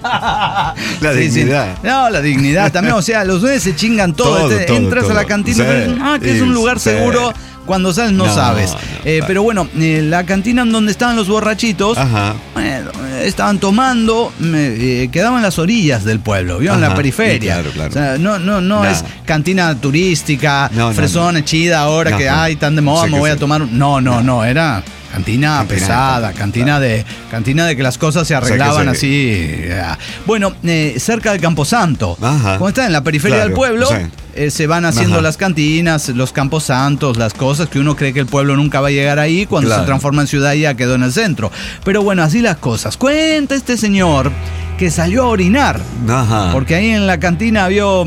La dignidad. No, la dignidad también. O sea, los duendes se chingan todo. Entras a la cantina y dices, que es un lugar seguro. Cuando sales no sabes. Pero bueno, la cantina en donde estaban los borrachitos, estaban tomando, quedaban en las orillas del pueblo, ¿vieron? En la periferia. Sí, claro. O sea, no es cantina turística, fresón, chida, ahora que están de moda, me voy a tomar. No, era cantina pesada, cantina de que las cosas se arreglaban así. Bueno, cerca del Camposanto. Como está en la periferia del pueblo, se van haciendo las cantinas, los camposantos, las cosas que uno cree que el pueblo nunca va a llegar ahí cuando se transforma en ciudad y ya quedó en el centro. Pero bueno, así las cosas. Cuenta este señor que salió a orinar. Porque ahí en la cantina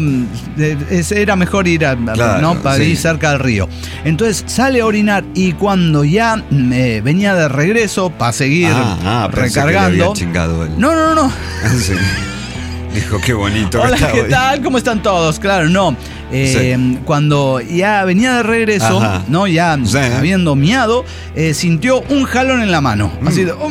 era mejor ir para ir cerca del río. Entonces sale a orinar y cuando ya venía de regreso para seguir recargando. No. Sí. Dijo, qué bonito. Hola, ¿qué tal? ¿Cómo están todos? Claro, no. Cuando ya venía de regreso, ya habiendo miado, sintió un jalón en la mano. Así de,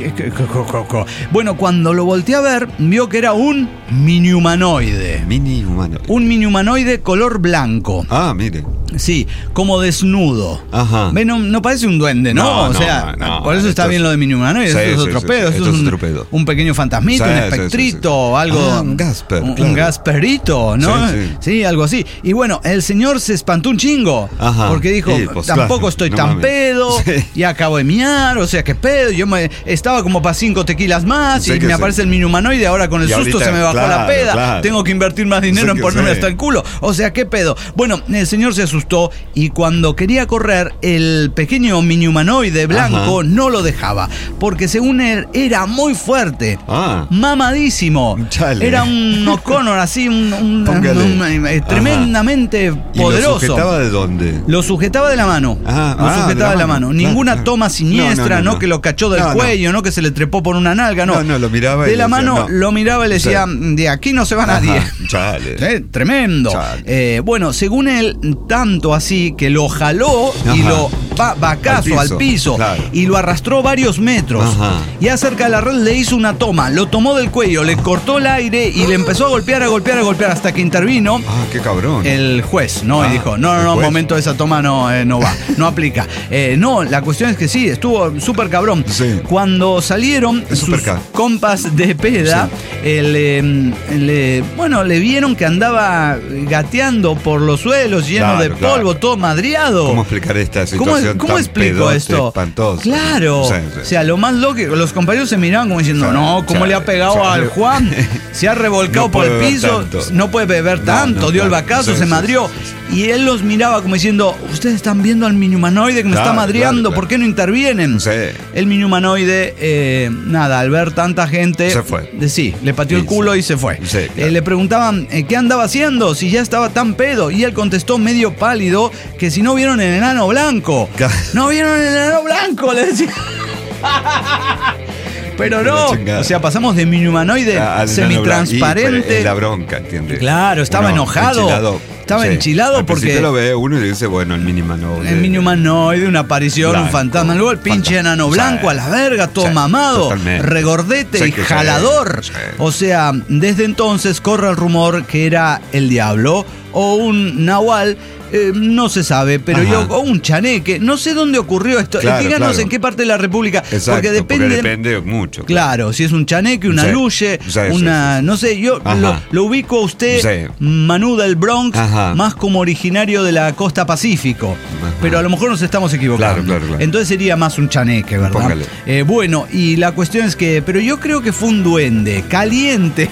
bueno, cuando lo volteé a ver, vio que era un mini-humanoide. Un mini-humanoide color blanco. Mire. Sí, como desnudo. No parece un duende, ¿no? Por eso está bien lo de mini-humanoide. Eso es otro pedo. Eso es otro pedo. Un pequeño fantasmita, un espectrito, algo. Un Gasper. Un Gasperito, ¿no? Sí, algo así. Y bueno, el señor se espantó un chingo. Porque dijo, tampoco estoy tan pedo. Y acabo de miar, o sea, qué pedo. Yo estaba como para 5 tequilas más y me aparece el mini-humanoide. Ahora con el susto se me bajó la peda. Tengo que invertir más dinero en ponerme hasta el culo. O sea, qué pedo. Bueno, el señor se asustó y cuando quería correr, el pequeño mini-humanoide blanco no lo dejaba. Porque según él, era muy fuerte. Mamadísimo. Era un O'Connor así, tremendamente poderoso. ¿Y lo sujetaba de dónde? Lo sujetaba de la mano. Lo sujetaba de la mano. Ninguna toma siniestra, no que lo cachó del cuello, no que se le trepó por una nalga, no. No, lo miraba de la mano, lo miraba y le decía, de aquí no se va nadie. Tremendo. Bueno, según él, tanto así que lo jaló y lo bacazo al piso y lo arrastró varios metros. Ya cerca de la red le hizo una toma, lo tomó del cuello, le cortó el aire y le empezó a golpear hasta que intervino qué cabrón. El juez, ¿no? Y dijo, no, momento, esa toma no va, no aplica. No, la cuestión es que sí, estuvo súper cabrón. Cuando salieron sus compas de peda, le vieron que andaba gateando por los suelos lleno de polvo, todo madriado. ¿Cómo explicar esta situación? ¿Cómo explico esto? Espantoso. Claro. O sea, lo más lógico, los compañeros se miraban como diciendo, ¿cómo le ha pegado al Juan? Se ha revolcado por el piso, no puede beber tanto, dio el bacazo, se madrió. Y él los miraba como diciendo, ustedes están viendo al mini-humanoide que me está madreando, ¿por qué no intervienen? El mini-humanoide, al ver tanta gente, se fue. Le pateó el culo y se fue. Le preguntaban, ¿qué andaba haciendo? Si ya estaba tan pedo. Y él contestó medio pálido que si no vieron el enano blanco. ¿No vieron el enano blanco? Le decía. Pero no, o sea, pasamos de mini-humanoide semitransparente. Es la bronca, ¿entiendes? Claro, estaba enojado. Estaba enchilado porque. Usted lo ve uno y le dice, bueno, el mini-humanoide. El mini-humanoide, una aparición, un fantasma. Luego el pinche enano blanco a la verga, todo mamado, regordete y jalador. O sea, desde entonces corre el rumor que era el diablo o un nahual No se sabe, pero un chaneque, no sé dónde ocurrió esto. Díganos en qué parte de la República. Exacto, porque depende mucho. Claro, si es un chaneque, una luche, no sé, yo lo ubico a usted, Manu del Bronx, más como originario de la costa Pacífico. Pero a lo mejor nos estamos equivocando. Claro. Entonces sería más un chaneque, ¿verdad? Bueno, y la cuestión es que, pero yo creo que fue un duende caliente.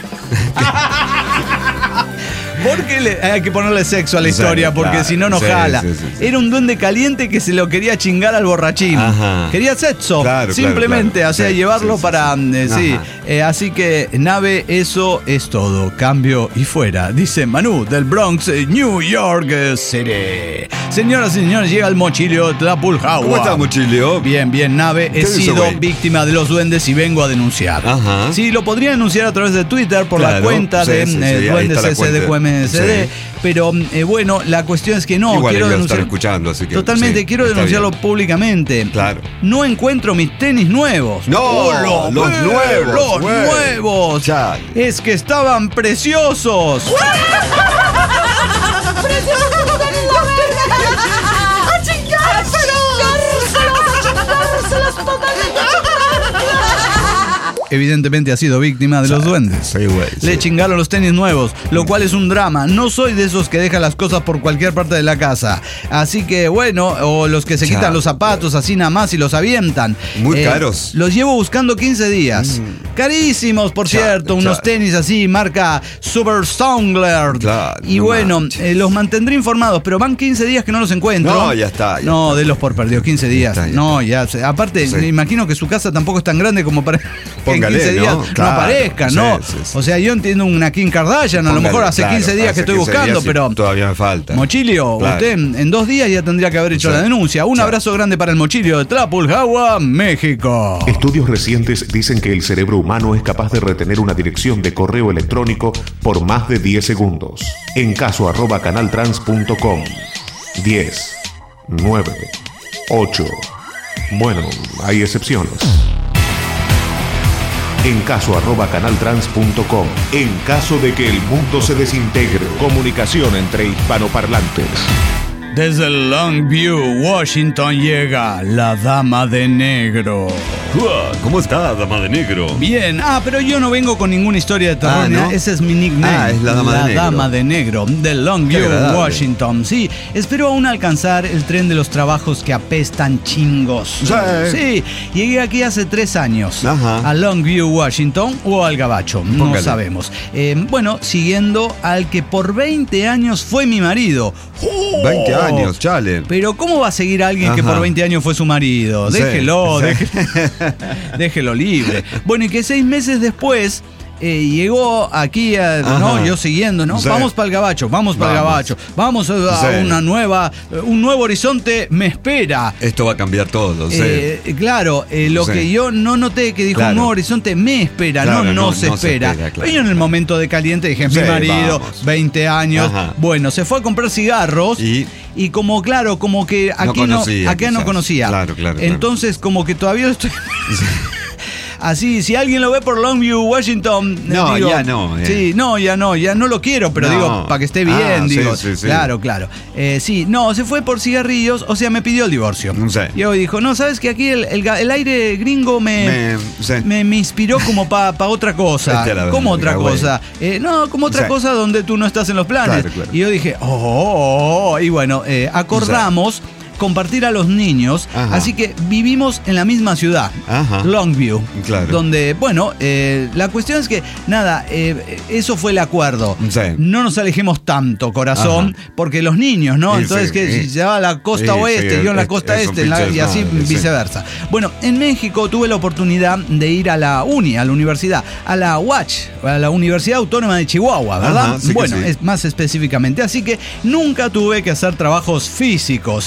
Porque hay que ponerle sexo a la historia, porque si no, no jala. Sí. Era un duende caliente que se lo quería chingar al borrachín. Quería sexo, simplemente, llevarlo para... así que, nave, eso es todo. Cambio y fuera. Dice Manu del Bronx, New York City. Señoras y señores, llega el Mochilio Tlapulhagua. ¿Cómo está, Mochilio? Bien, nave. He sido víctima de los duendes y vengo a denunciar. Sí, lo podría denunciar a través de Twitter por la cuenta de Duendes SDQMCD. Pero bueno, la cuestión es que no. Igual quiero denunciar. Estar escuchando, así que, totalmente, quiero denunciarlo públicamente. Claro. No encuentro mis tenis nuevos. No, los nuevos. Chale. Es que estaban preciosos. Evidentemente ha sido víctima de los duendes. Le chingaron los tenis nuevos, lo cual es un drama. No soy de esos que dejan las cosas por cualquier parte de la casa. Así que bueno, o los que se quitan los zapatos así nada más y los avientan. Muy caros. Los llevo buscando 15 días. Carísimos, por cierto. Unos tenis así, marca Super Strongler. Y bueno, los mantendré informados, pero van 15 días que no los encuentro. No, ya está. No, denlos por perdidos, 15 días. Aparte, me imagino que su casa tampoco es tan grande como para... en 15 días no aparezcan, ¿no? O sea, yo entiendo una Kim Kardashian, a lo mejor hace 15 días que estoy buscando, pero... Todavía me falta. Mochilio, usted en 2 días ya tendría que haber hecho la denuncia. Un abrazo grande para el Mochilio de Tlapulhagua, México. Estudios recientes dicen que el cerebro humano es capaz de retener una dirección de correo electrónico por más de 10 segundos. En caso @canaltrans.com. 10, 9, 8. Bueno, hay excepciones. En caso @canaltrans.com. En caso de que el mundo se desintegre. Comunicación entre hispanoparlantes. Desde Longview, Washington, llega la Dama de Negro. ¿Cómo está, Dama de Negro? Bien. Pero yo no vengo con ninguna historia de terror. ¿No? Ese es mi nickname. Es la Dama de Negro. De Longview, Washington. Sí, espero aún alcanzar el tren de los trabajos que apestan chingos. Sí, llegué aquí hace 3 años. A Longview, Washington o al Gabacho. No sabemos. Bueno, siguiendo al que por 20 años fue mi marido. 20 años, chale. Pero ¿cómo va a seguir a alguien que por 20 años fue su marido? Déjelo libre. Bueno, y que 6 meses después llegó aquí, yo siguiendo, ¿no? Vamos para el Gabacho, vamos a un nuevo horizonte me espera. Esto va a cambiar todo, Claro, lo que yo no noté que dijo un nuevo horizonte me espera, no se espera. Yo en el momento de caliente dije, mi marido, 20 años, bueno, se fue a comprar cigarros y como que aquí no conocía. Claro. Entonces como que todavía lo estoy... Así, si alguien lo ve por Longview, Washington... ya no. Sí, ya no lo quiero, pero digo, para que esté bien, digo. Sí. Claro. Se fue por cigarrillos, o sea, me pidió el divorcio. Y hoy dijo, no, ¿sabes que aquí el aire gringo me inspiró como para otra cosa? ¿Cómo otra cosa? Como otra cosa donde tú no estás en los planes. Claro. Y yo dije, y bueno, acordamos... compartir a los niños, así que vivimos en la misma ciudad, Longview, donde, bueno, la cuestión es que, eso fue el acuerdo, no nos alejemos tanto, corazón, porque los niños, ¿no? Entonces, si se va a la costa oeste, yo en la costa este, y así viceversa. Bueno, en México tuve la oportunidad de ir a la universidad, a la UACH, a la Universidad Autónoma de Chihuahua, ¿verdad? Es más específicamente, así que nunca tuve que hacer trabajos físicos, siempre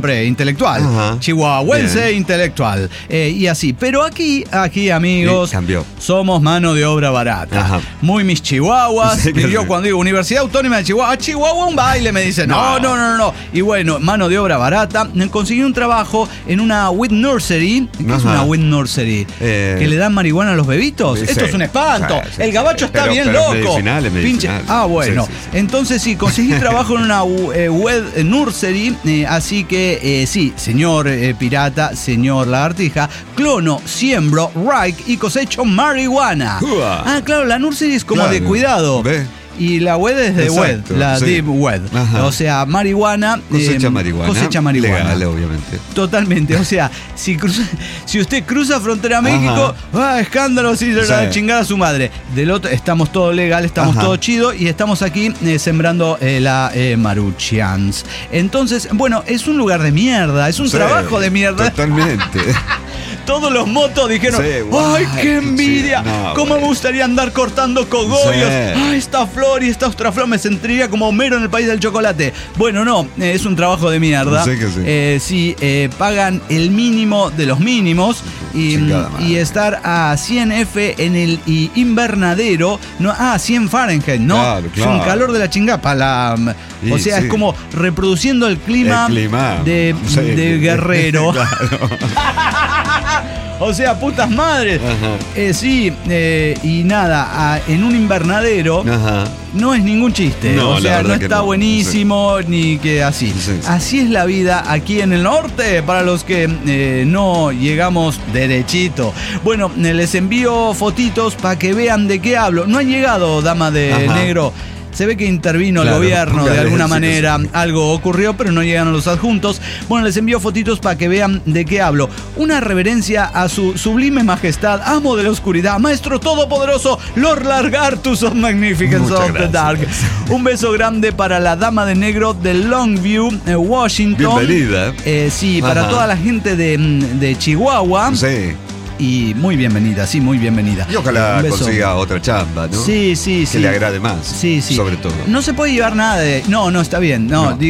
siempre intelectual. Chihuahuense intelectual. Y así. Pero aquí amigos, somos mano de obra barata. Muy mis chihuahuas. Yo cuando digo Universidad Autónoma de Chihuahua, Chihuahua un baile, me dicen, no. Y bueno, mano de obra barata. Conseguí un trabajo en una weed nursery. ¿Qué es una weed nursery? Que le dan marihuana a los bebitos. Esto es un espanto. El gabacho está bien loco. Medicinal. Bueno. Entonces sí, conseguí trabajo en una weed nursery. Así que sí, señor pirata, señor lagartija, clono, siembro, rake y cosecho marihuana. Claro, la nursery es como de cuidado. Y la wed es de wed, la deep wed. O sea, marihuana. Cosecha marihuana. Legal, obviamente. Totalmente. O sea, si usted cruza frontera a México, escándalo, si chingada a su madre. Del otro, estamos todo legal, estamos todo chido y estamos aquí sembrando la Maruchians. Entonces, bueno, es un lugar de mierda, es un trabajo de mierda. Totalmente. Todos los motos dijeron, ¡ay, qué envidia! ¿Cómo me gustaría andar cortando cogollos? Esta flor y esta otra flor me sentiría como Homero en el país del chocolate. Bueno, no, es un trabajo de mierda. Sí, pagan el mínimo de los mínimos y estar a 100 F en el invernadero, 100 Fahrenheit, ¿no? Claro. Es un calor de la chingapa. O sea, es como reproduciendo el clima de Guerrero. O sea, putas madres. Y nada, en un invernadero no es ningún chiste. No, o sea, no está buenísimo ni que así. Así es la vida aquí en el norte para los que no llegamos derechito. Bueno, les envío fotitos para que vean de qué hablo. No han llegado, dama de negro. Se ve que intervino el gobierno de alguna manera, algo ocurrió, pero no llegaron los adjuntos. Bueno, les envío fotitos para que vean de qué hablo. Una reverencia a su sublime majestad, amo de la oscuridad, maestro todopoderoso, Lord Largartus of Magnificence of the Dark. Un beso grande para la dama de negro de Longview, Washington. Bienvenida. Para toda la gente de Chihuahua. Sí. Y muy bienvenida, muy bienvenida. Y ojalá consiga otra chamba, ¿no? Sí. Que le agrade más. Sí. Sobre todo. No se puede llevar nada de... No, está bien.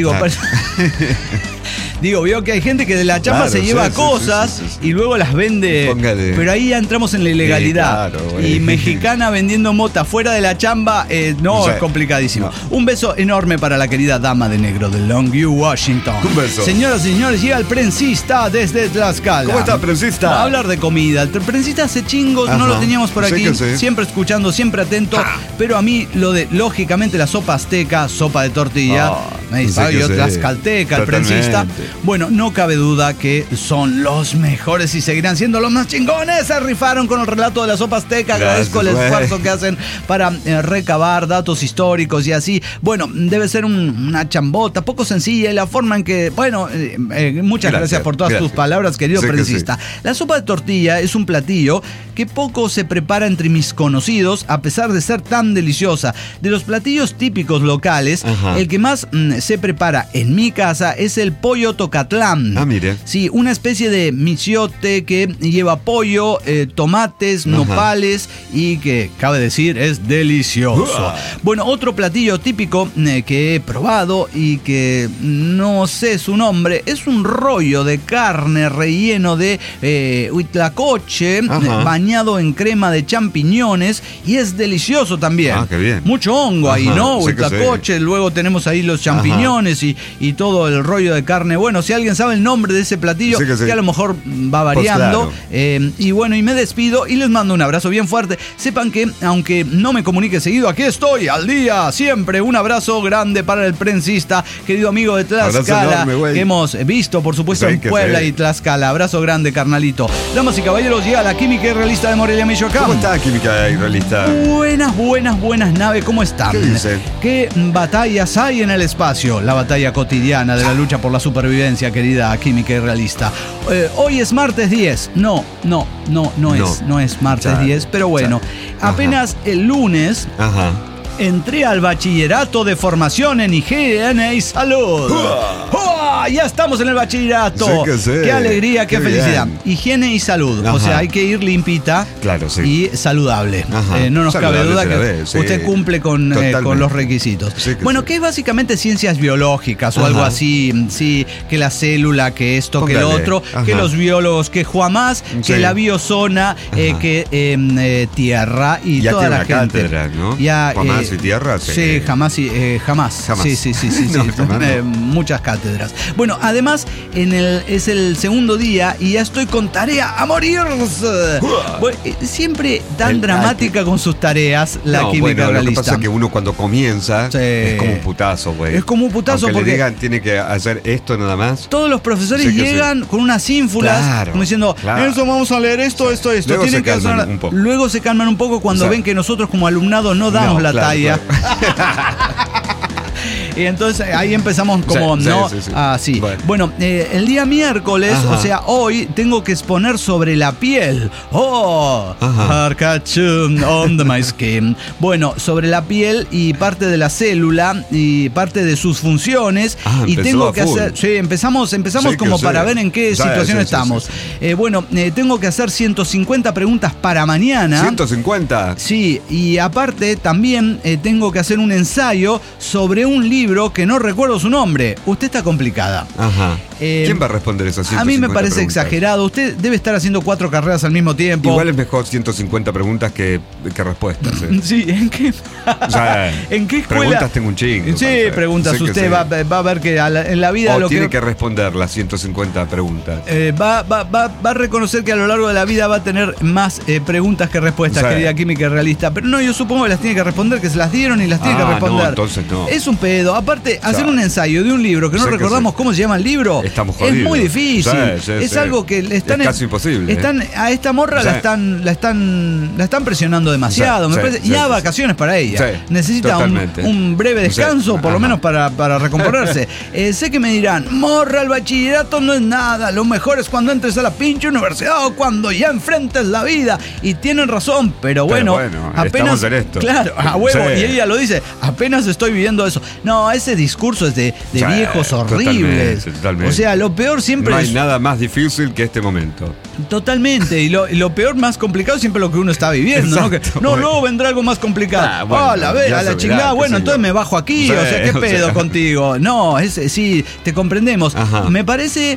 Digo, veo que hay gente que de la chamba se lleva cosas y luego las vende. Póngale. Pero ahí ya entramos en la ilegalidad. Y mexicana vendiendo mota fuera de la chamba, es complicadísimo. Un beso enorme para la querida dama de negro de Longview, Washington. Un beso. Señoras y señores, llega el prensista desde Tlaxcala. ¿Cómo está, prensista? Va a hablar de comida. El prensista hace chingos, no lo teníamos por aquí. Siempre escuchando, siempre atento. Pero a mí, lógicamente, la sopa azteca, sopa de tortilla. Me dice, yo tlaxcalteca, el prensista. Bueno, no cabe duda que son los mejores y seguirán siendo los más chingones. Se rifaron con el relato de la sopa azteca. Agradezco el esfuerzo que hacen para recabar datos históricos y así. Bueno, debe ser una chambota poco sencilla y la forma en que... Bueno, muchas gracias por todas tus palabras, querido prensista. La sopa de tortilla es un platillo que poco se prepara entre mis conocidos, a pesar de ser tan deliciosa. De los platillos típicos locales, el que más se prepara en mi casa es el pollo tocatlán. Mire. Sí, una especie de michiote que lleva pollo, tomates, nopales y que, cabe decir, es delicioso. Bueno, otro platillo típico que he probado y que no sé su nombre, es un rollo de carne relleno de huitlacoche, bañado en crema de champiñones y es delicioso también. Qué bien. Mucho hongo ahí, ¿no? Huitlacoche, luego tenemos ahí los champiñones y todo el rollo de carne. Bueno, si alguien sabe el nombre de ese platillo, que a lo mejor va variando. Y bueno, y me despido y les mando un abrazo bien fuerte. Sepan que, aunque no me comunique seguido, aquí estoy al día, siempre. Un abrazo grande para el prensista, querido amigo de Tlaxcala, que hemos visto, por supuesto, en Puebla y Tlaxcala. Abrazo grande, carnalito. Damas y caballeros, llega la Química y Realista de Morelia, Michoacán. ¿Cómo está, Química y Realista? Buenas naves, ¿cómo están? ¿Qué dicen? ¿Qué batallas hay en el espacio? La batalla cotidiana de la lucha por la supervivencia, querida Química y Realista. Hoy es martes 10. No es martes 10, pero bueno, apenas el lunes entré al bachillerato de formación en higiene y salud. Ya estamos en el bachillerato. Qué alegría, qué felicidad. Bien. Higiene y salud. Ajá. O sea, hay que ir limpita, claro, sí, y saludable. No nos cabe duda que usted cumple con los requisitos. Sí, bueno, que es básicamente ciencias biológicas o algo así. Sí, que la célula, que esto, que lo otro, que los biólogos, que jamás, que la biozona, que tierra y ya toda la gente. Cátedra, ¿no? Jamás y tierra. Sí, jamás. Sí. Muchas cátedras. Bueno, además es el segundo día y ya estoy con tarea a morir. Bueno, siempre tan dramática con sus tareas la química realista. Lo que pasa es que uno cuando comienza es como un putazo, güey. Es como un putazo. Aunque porque le digan tiene que hacer esto nada más. Todos los profesores llegan con unas ínfulas, como diciendo, eso vamos a leer esto. Luego se calman un poco. Luego se calman un poco cuando ven que nosotros como alumnado no damos la talla. Y entonces ahí empezamos como, así. Bueno, el día miércoles, o sea, hoy tengo que exponer sobre la piel. On my skin. Bueno, sobre la piel y parte de la célula y parte de sus funciones. Y tengo que hacer. Sí, empezamos como para ver en qué situación estamos. Bueno, tengo que hacer 150 preguntas para mañana. ¿150? Sí, y aparte también tengo que hacer un ensayo sobre un libro que no recuerdo su nombre. Usted está complicada. ¿Quién va a responder esas 150 A mí me parece preguntas? Exagerado. Usted debe estar haciendo 4 carreras al mismo tiempo. Igual es mejor 150 preguntas que respuestas. Sí, ¿en qué? O sea, ¿en qué escuela? Preguntas tengo un chingo. Sí, preguntas. Usted va a ver que en la vida... tiene que responder las 150 preguntas. Va a reconocer que a lo largo de la vida va a tener más preguntas que respuestas, querida química realista. Pero no, yo supongo que las tiene que responder, que se las dieron y las tiene que responder. No, entonces no. Es un pedo. Aparte, hacer un ensayo de un libro que no recordamos cómo se llama el libro, estamos jodidos. Es muy difícil. Es algo que le están... Es casi imposible. A esta morra la están presionando demasiado. Me parece, ya vacaciones para ella. Necesita un breve descanso, por lo menos para recomponerse. Sé que me dirán, morra, el bachillerato no es nada. Lo mejor es cuando entres a la pinche universidad o cuando ya enfrentes la vida. Y tienen razón, pero bueno apenas... Claro, a huevo. Y ella lo dice, apenas estoy viviendo eso. No, ese discurso es de viejos horribles. Totalmente. O sea, lo peor siempre no hay nada más difícil que este momento. Totalmente. Y lo peor, más complicado, siempre lo que uno está viviendo. Luego vendrá algo más complicado. A la chingada. Bueno, entonces me bajo aquí. O sea, ¿qué pedo contigo? No, sí, te comprendemos. Me parece...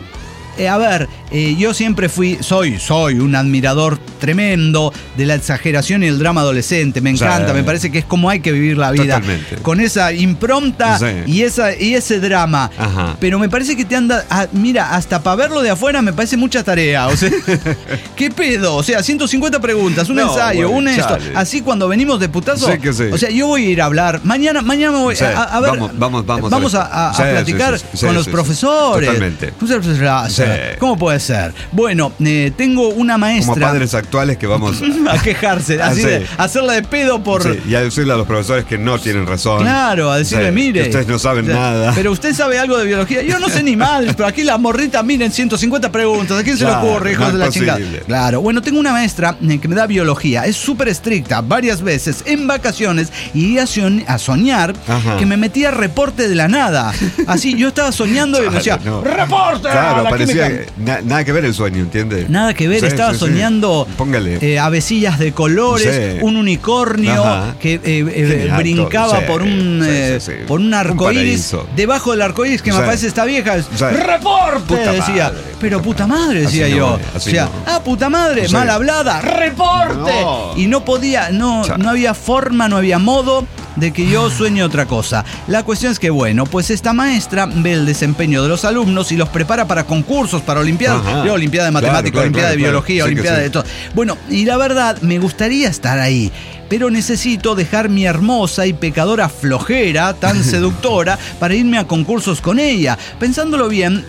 yo siempre soy un admirador tremendo de la exageración y el drama adolescente. Me encanta, me parece que es como hay que vivir la vida. Totalmente. Con esa impronta y ese drama. Pero me parece que te anda... mira, hasta para verlo de afuera me parece mucha tarea. O sea, ¿qué pedo? O sea, 150 preguntas, un ensayo, esto. Así cuando venimos de putazo. O sea, yo voy a ir a hablar. Mañana me voy a ver. Vamos a platicar con los profesores. Totalmente. ¿Cómo puede ser? Bueno, tengo una maestra. Como padres actuales que vamos a quejarse, así de hacerla de pedo por... y a decirle a los profesores que no tienen razón. Claro, a decirle, mire, que ustedes no saben nada. Pero usted sabe algo de biología. Yo no sé ni mal, pero aquí la morrita, miren, 150 preguntas. ¿A quién se le ocurre, hijos de la chingada? Claro, bueno, tengo una maestra que me da biología. Es súper estricta, varias veces en vacaciones, y a soñar que me metía reporte de la nada. Así, yo estaba soñando y me decía, ¡reporte! Claro, parecía nada que ver el sueño, ¿entiendes? Nada que ver, estaba soñando avecillas de colores, un unicornio que brincaba por un arcoíris. Debajo del arcoíris, que me parece esta vieja, ¡reporte! Decía, pero puta madre, decía yo. O sea, puta madre, mal hablada, ¡reporte! Y no podía, no había forma, no había modo de que yo sueñe otra cosa. La cuestión es que, bueno, pues esta maestra ve el desempeño de los alumnos y los prepara para concursos, para olimpiadas, olimpiada de matemáticas, olimpiada de biología, olimpiada de todo. Bueno, y la verdad, me gustaría estar ahí, pero necesito dejar mi hermosa y pecadora flojera, tan seductora, para irme a concursos con ella. Pensándolo bien,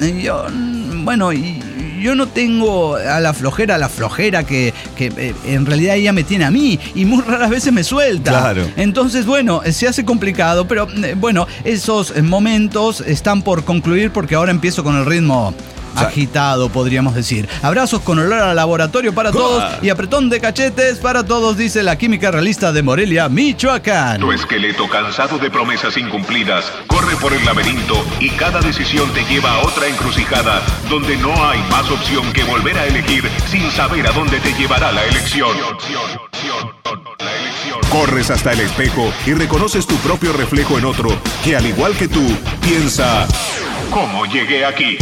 yo no tengo a la flojera que en realidad ella me tiene a mí, y muy raras veces me suelta. Claro. Entonces, bueno, se hace complicado, pero bueno, esos momentos están por concluir porque ahora empiezo con el ritmo agitado, podríamos decir. Abrazos con olor a laboratorio para todos y apretón de cachetes para todos, dice la química realista de Morelia, Michoacán. Tu esqueleto cansado de promesas incumplidas corre por el laberinto y cada decisión te lleva a otra encrucijada donde no hay más opción que volver a elegir sin saber a dónde te llevará la elección. Corres hasta el espejo y reconoces tu propio reflejo en otro que, al igual que tú, piensa: ¿cómo llegué aquí?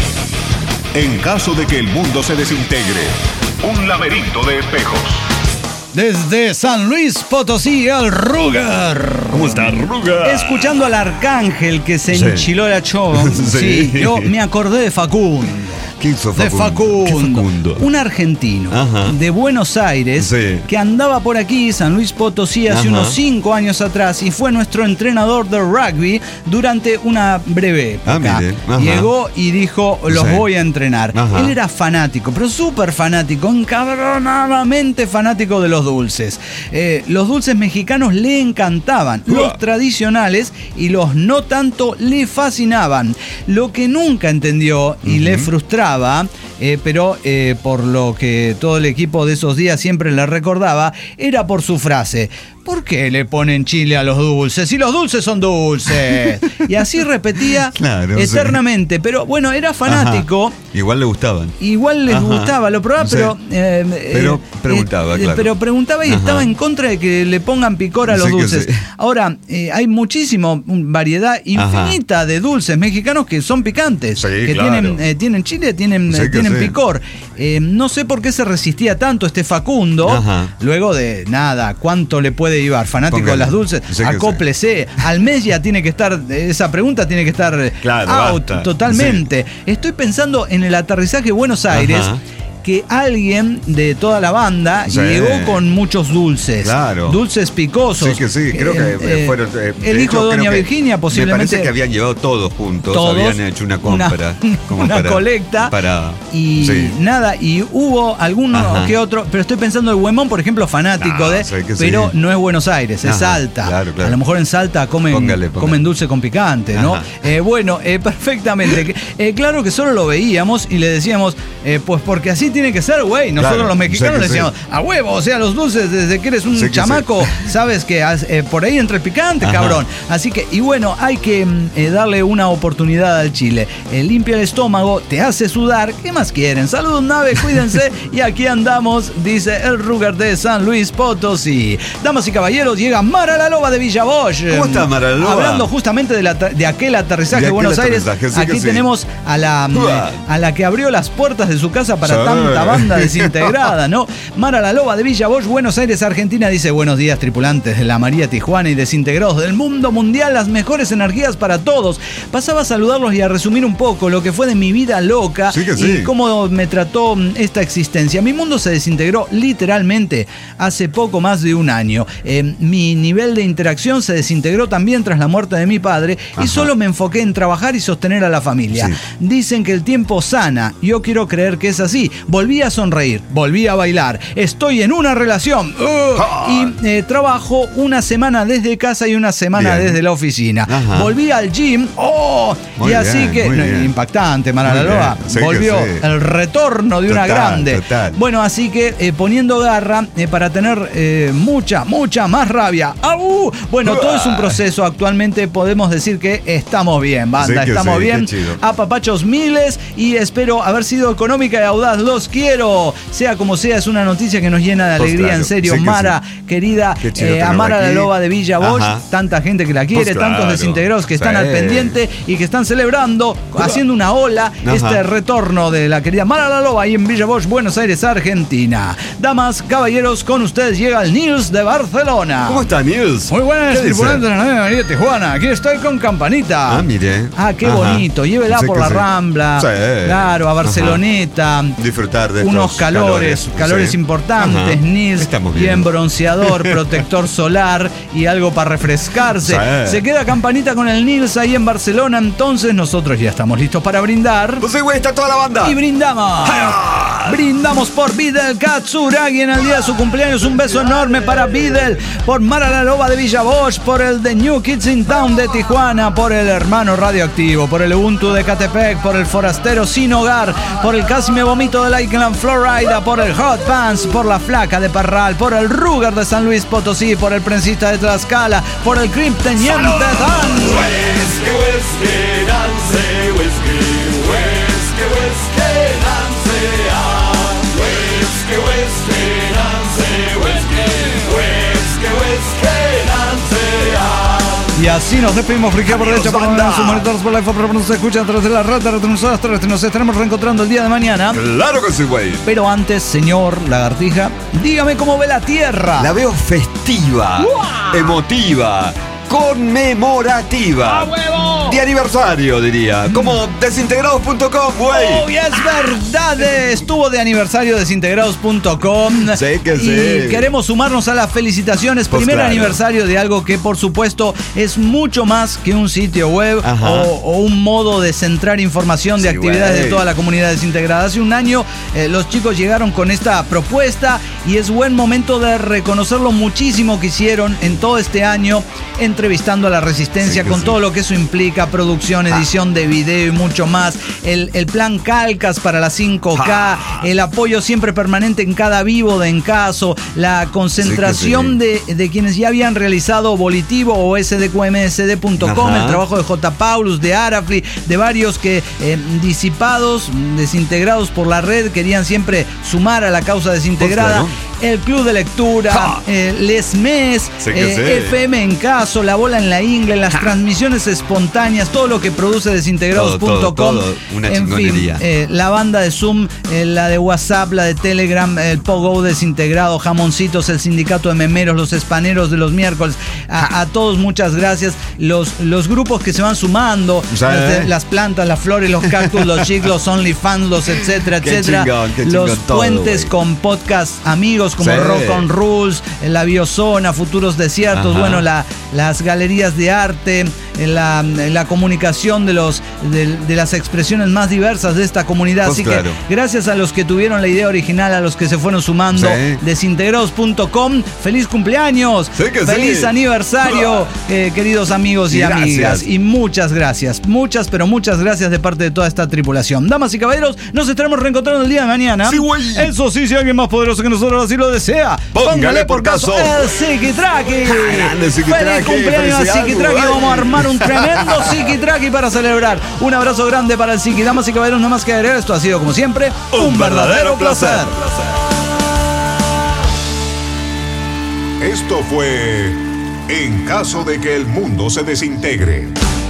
En caso de que el mundo se desintegre, un laberinto de espejos. Desde San Luis Potosí, el Ruger. ¿Cómo está, Ruger? Escuchando al Arcángel que se enchiló la chova. Sí, yo me acordé de Facundo. ¿Qué hizo Facundo? De Facundo. ¿Qué Facundo? Un argentino de Buenos Aires que andaba por aquí, San Luis Potosí, hace unos 5 años atrás y fue nuestro entrenador de rugby durante una breve época. Llegó y dijo, los voy a entrenar. Él era fanático, pero súper fanático, encabronadamente fanático de los dulces. Los dulces mexicanos le encantaban, los tradicionales y los no tanto le fascinaban. Lo que nunca entendió y le frustraba, pero por lo que todo el equipo de esos días siempre le recordaba, era por su frase: ¿por qué le ponen chile a los dulces? Si los dulces son dulces. Y así repetía eternamente. Pero bueno, era fanático. Igual le gustaban. Igual les gustaba, lo probaba, pero preguntaba, claro. Pero preguntaba y estaba en contra de que le pongan picor a los dulces. Ahora, hay muchísima variedad infinita de dulces mexicanos que son picantes, que tienen chile, tienen picor. No sé por qué se resistía tanto este Facundo. Luego de nada, ¿cuánto le puede llevar? Fanático de las dulces, acóplese. Al mes ya tiene que estar, esa pregunta tiene que estar out totalmente. Estoy pensando en el aterrizaje de Buenos Aires, que alguien de toda la banda llegó con muchos dulces. Dulces picosos. Creo que fueron. El hijo de Doña Virginia posiblemente. Me parece que habían llevado todos juntos. Habían hecho una compra. Una colecta. Y nada, y hubo alguno que otro. Pero estoy pensando el Huemón, por ejemplo, fanático pero no es Buenos Aires, es Salta. A lo mejor en Salta comen dulce con picante, ¿no? Bueno, perfectamente. Claro que solo lo veíamos y le decíamos, pues porque así tiene que ser, güey. Nosotros los mexicanos le decíamos, a huevo, o sea, los dulces desde que eres un chamaco, sabes que por ahí entra el picante, cabrón. Así que, y bueno, hay que darle una oportunidad al chile. Limpia el estómago, te hace sudar. ¿Qué más quieren? Saludos, nave, cuídense. Y aquí andamos, dice el Ruger de San Luis Potosí. Damas y caballeros, llega Mara la Loba de Villa Bosch. ¿Cómo está, Mara la Loba? Hablando justamente de aquel aterrizaje de Buenos Aires. Aquí tenemos a la que abrió las puertas de su casa para tanta banda desintegrada, ¿no? Mara la Loba de Villa Bosch, Buenos Aires, Argentina, dice: buenos días, tripulantes de la María Tijuana y desintegrados del mundo mundial, las mejores energías para todos. Pasaba a saludarlos y a resumir un poco lo que fue de mi vida loca y cómo me trató esta existencia. Mi mundo se desintegró literalmente hace poco más de un año. Mi nivel de interacción se desintegró también tras la muerte de mi padre y solo me enfoqué en trabajar y sostener a la familia. Dicen que el tiempo sana. Yo quiero creer que es así. Volví a sonreír, volví a bailar, estoy en una relación y trabajo una semana desde casa y una semana desde la oficina. Volví al gym, y así impactante, Mara la Loba. Volvió el retorno de una grande. Bueno, así que poniendo garra para tener mucha más rabia. Bueno, todo es un proceso. Actualmente podemos decir que estamos bien, banda, estamos bien. Apapachos miles y espero haber sido económica y audaz. Los quiero. Sea como sea, es una noticia que nos llena de alegría, en serio. Mara, querida, a Mara la Loba de Villa Bosch, tanta gente que la quiere, tantos desintegrados que están al pendiente y que están celebrando, haciendo una ola, este retorno de la querida Mara la Loba ahí en Villa Bosch, Buenos Aires, Argentina. Damas, caballeros, con ustedes llega el Nils de Barcelona. ¿Cómo está, Nils? Muy buenas, tripulantes de la nueva María Tijuana. Aquí estoy con Campanita. Mire. Qué bonito. Llévela por la Rambla. Claro, a Barceloneta. Disfrutar de unos calores importantes, Nils, bien bronceador, protector solar y algo para refrescarse. Se queda Campanita con el Nils ahí en Barcelona, entonces nosotros ya estamos listos para brindar. Pues güey, está toda la banda. Y brindamos. Brindamos por Videl Katsuragi en el día de su cumpleaños. Un beso enorme para Videl, por Mara la Loba de Villa Bosch, por el The New Kids in Town de Tijuana, por el Hermano Radioactivo, por el Ubuntu de Catepec, por el Forastero Sin Hogar, por el Casi Me Vomito de Lakeland Florida, por el Hot Pants, por la Flaca de Parral, por el Ruger de San Luis Potosí, por el Prensista de Tlaxcala, por el Crimp Teniente Dan. Y así nos despedimos, friquea por derecha, por sus monitores, por la iPhone, pero nos escuchan a través de la red de retransmisoras terrestres. Nos estaremos reencontrando el día de mañana. Claro que sí, güey. Pero antes, señor Lagartija, dígame cómo ve la Tierra. La veo festiva, emotiva, conmemorativa. ¡A huevo! De aniversario, diría. Como desintegrados.com, güey. ¡Oh, y es verdad! Estuvo de aniversario desintegrados.com. Sí, que sí. Y queremos sumarnos a las felicitaciones. Pues Primer claro. aniversario de algo que, por supuesto, es mucho más que un sitio web o un modo de centrar información de actividades de toda la comunidad desintegrada. Hace un año los chicos llegaron con esta propuesta y es buen momento de reconocer lo muchísimo que hicieron en todo este año, entrevistando a la Resistencia con todo lo que eso implica, producción, edición de video y mucho más, el plan Calcas para la 5K, el apoyo siempre permanente en cada vivo de Encaso, la concentración de quienes ya habían realizado Volitivo o sdqmsd.com, el trabajo de J. Paulus, de Arafli, de varios que disipados, desintegrados por la red, querían siempre sumar a la causa desintegrada. El Club de Lectura, Les Mes, FM Encaso, La Bola en la Ingle, las transmisiones espontáneas, todo lo que produce desintegrados.com. Todo, una chingonería. En fin, la banda de Zoom, la de WhatsApp, la de Telegram, el Pogo Desintegrado, Jamoncitos, el Sindicato de Memeros, los Espaneros de los miércoles. A todos muchas gracias. Los grupos que se van sumando, las plantas, las flores, los cactus, los chicos, los OnlyFans, los etcétera, etcétera. Los puentes con podcast amigos como Rock on Rules, la Biozona, Futuros Desiertos, bueno, las galerías de arte, la comunicación de las expresiones más diversas de esta comunidad. Así que gracias a los que tuvieron la idea original, a los que se fueron sumando, desintegrados.com, feliz cumpleaños, feliz aniversario, queridos amigos y amigas. Y muchas gracias, pero muchas gracias de parte de toda esta tripulación. Damas y caballeros, nos estaremos reencontrando el día de mañana. Sí, güey. Eso sí, si alguien más poderoso que nosotros así lo desea, póngale por caso el Psiquitraqui. Feliz cumpleaños a Psiquitraqui. Vamos a armar un tremendo Psiquitraqui para celebrar. Un abrazo grande para el Psiqui. Damas y caballeros, no más que agregar. Esto ha sido, como siempre, un verdadero placer. Esto fue En caso de que el mundo se desintegre.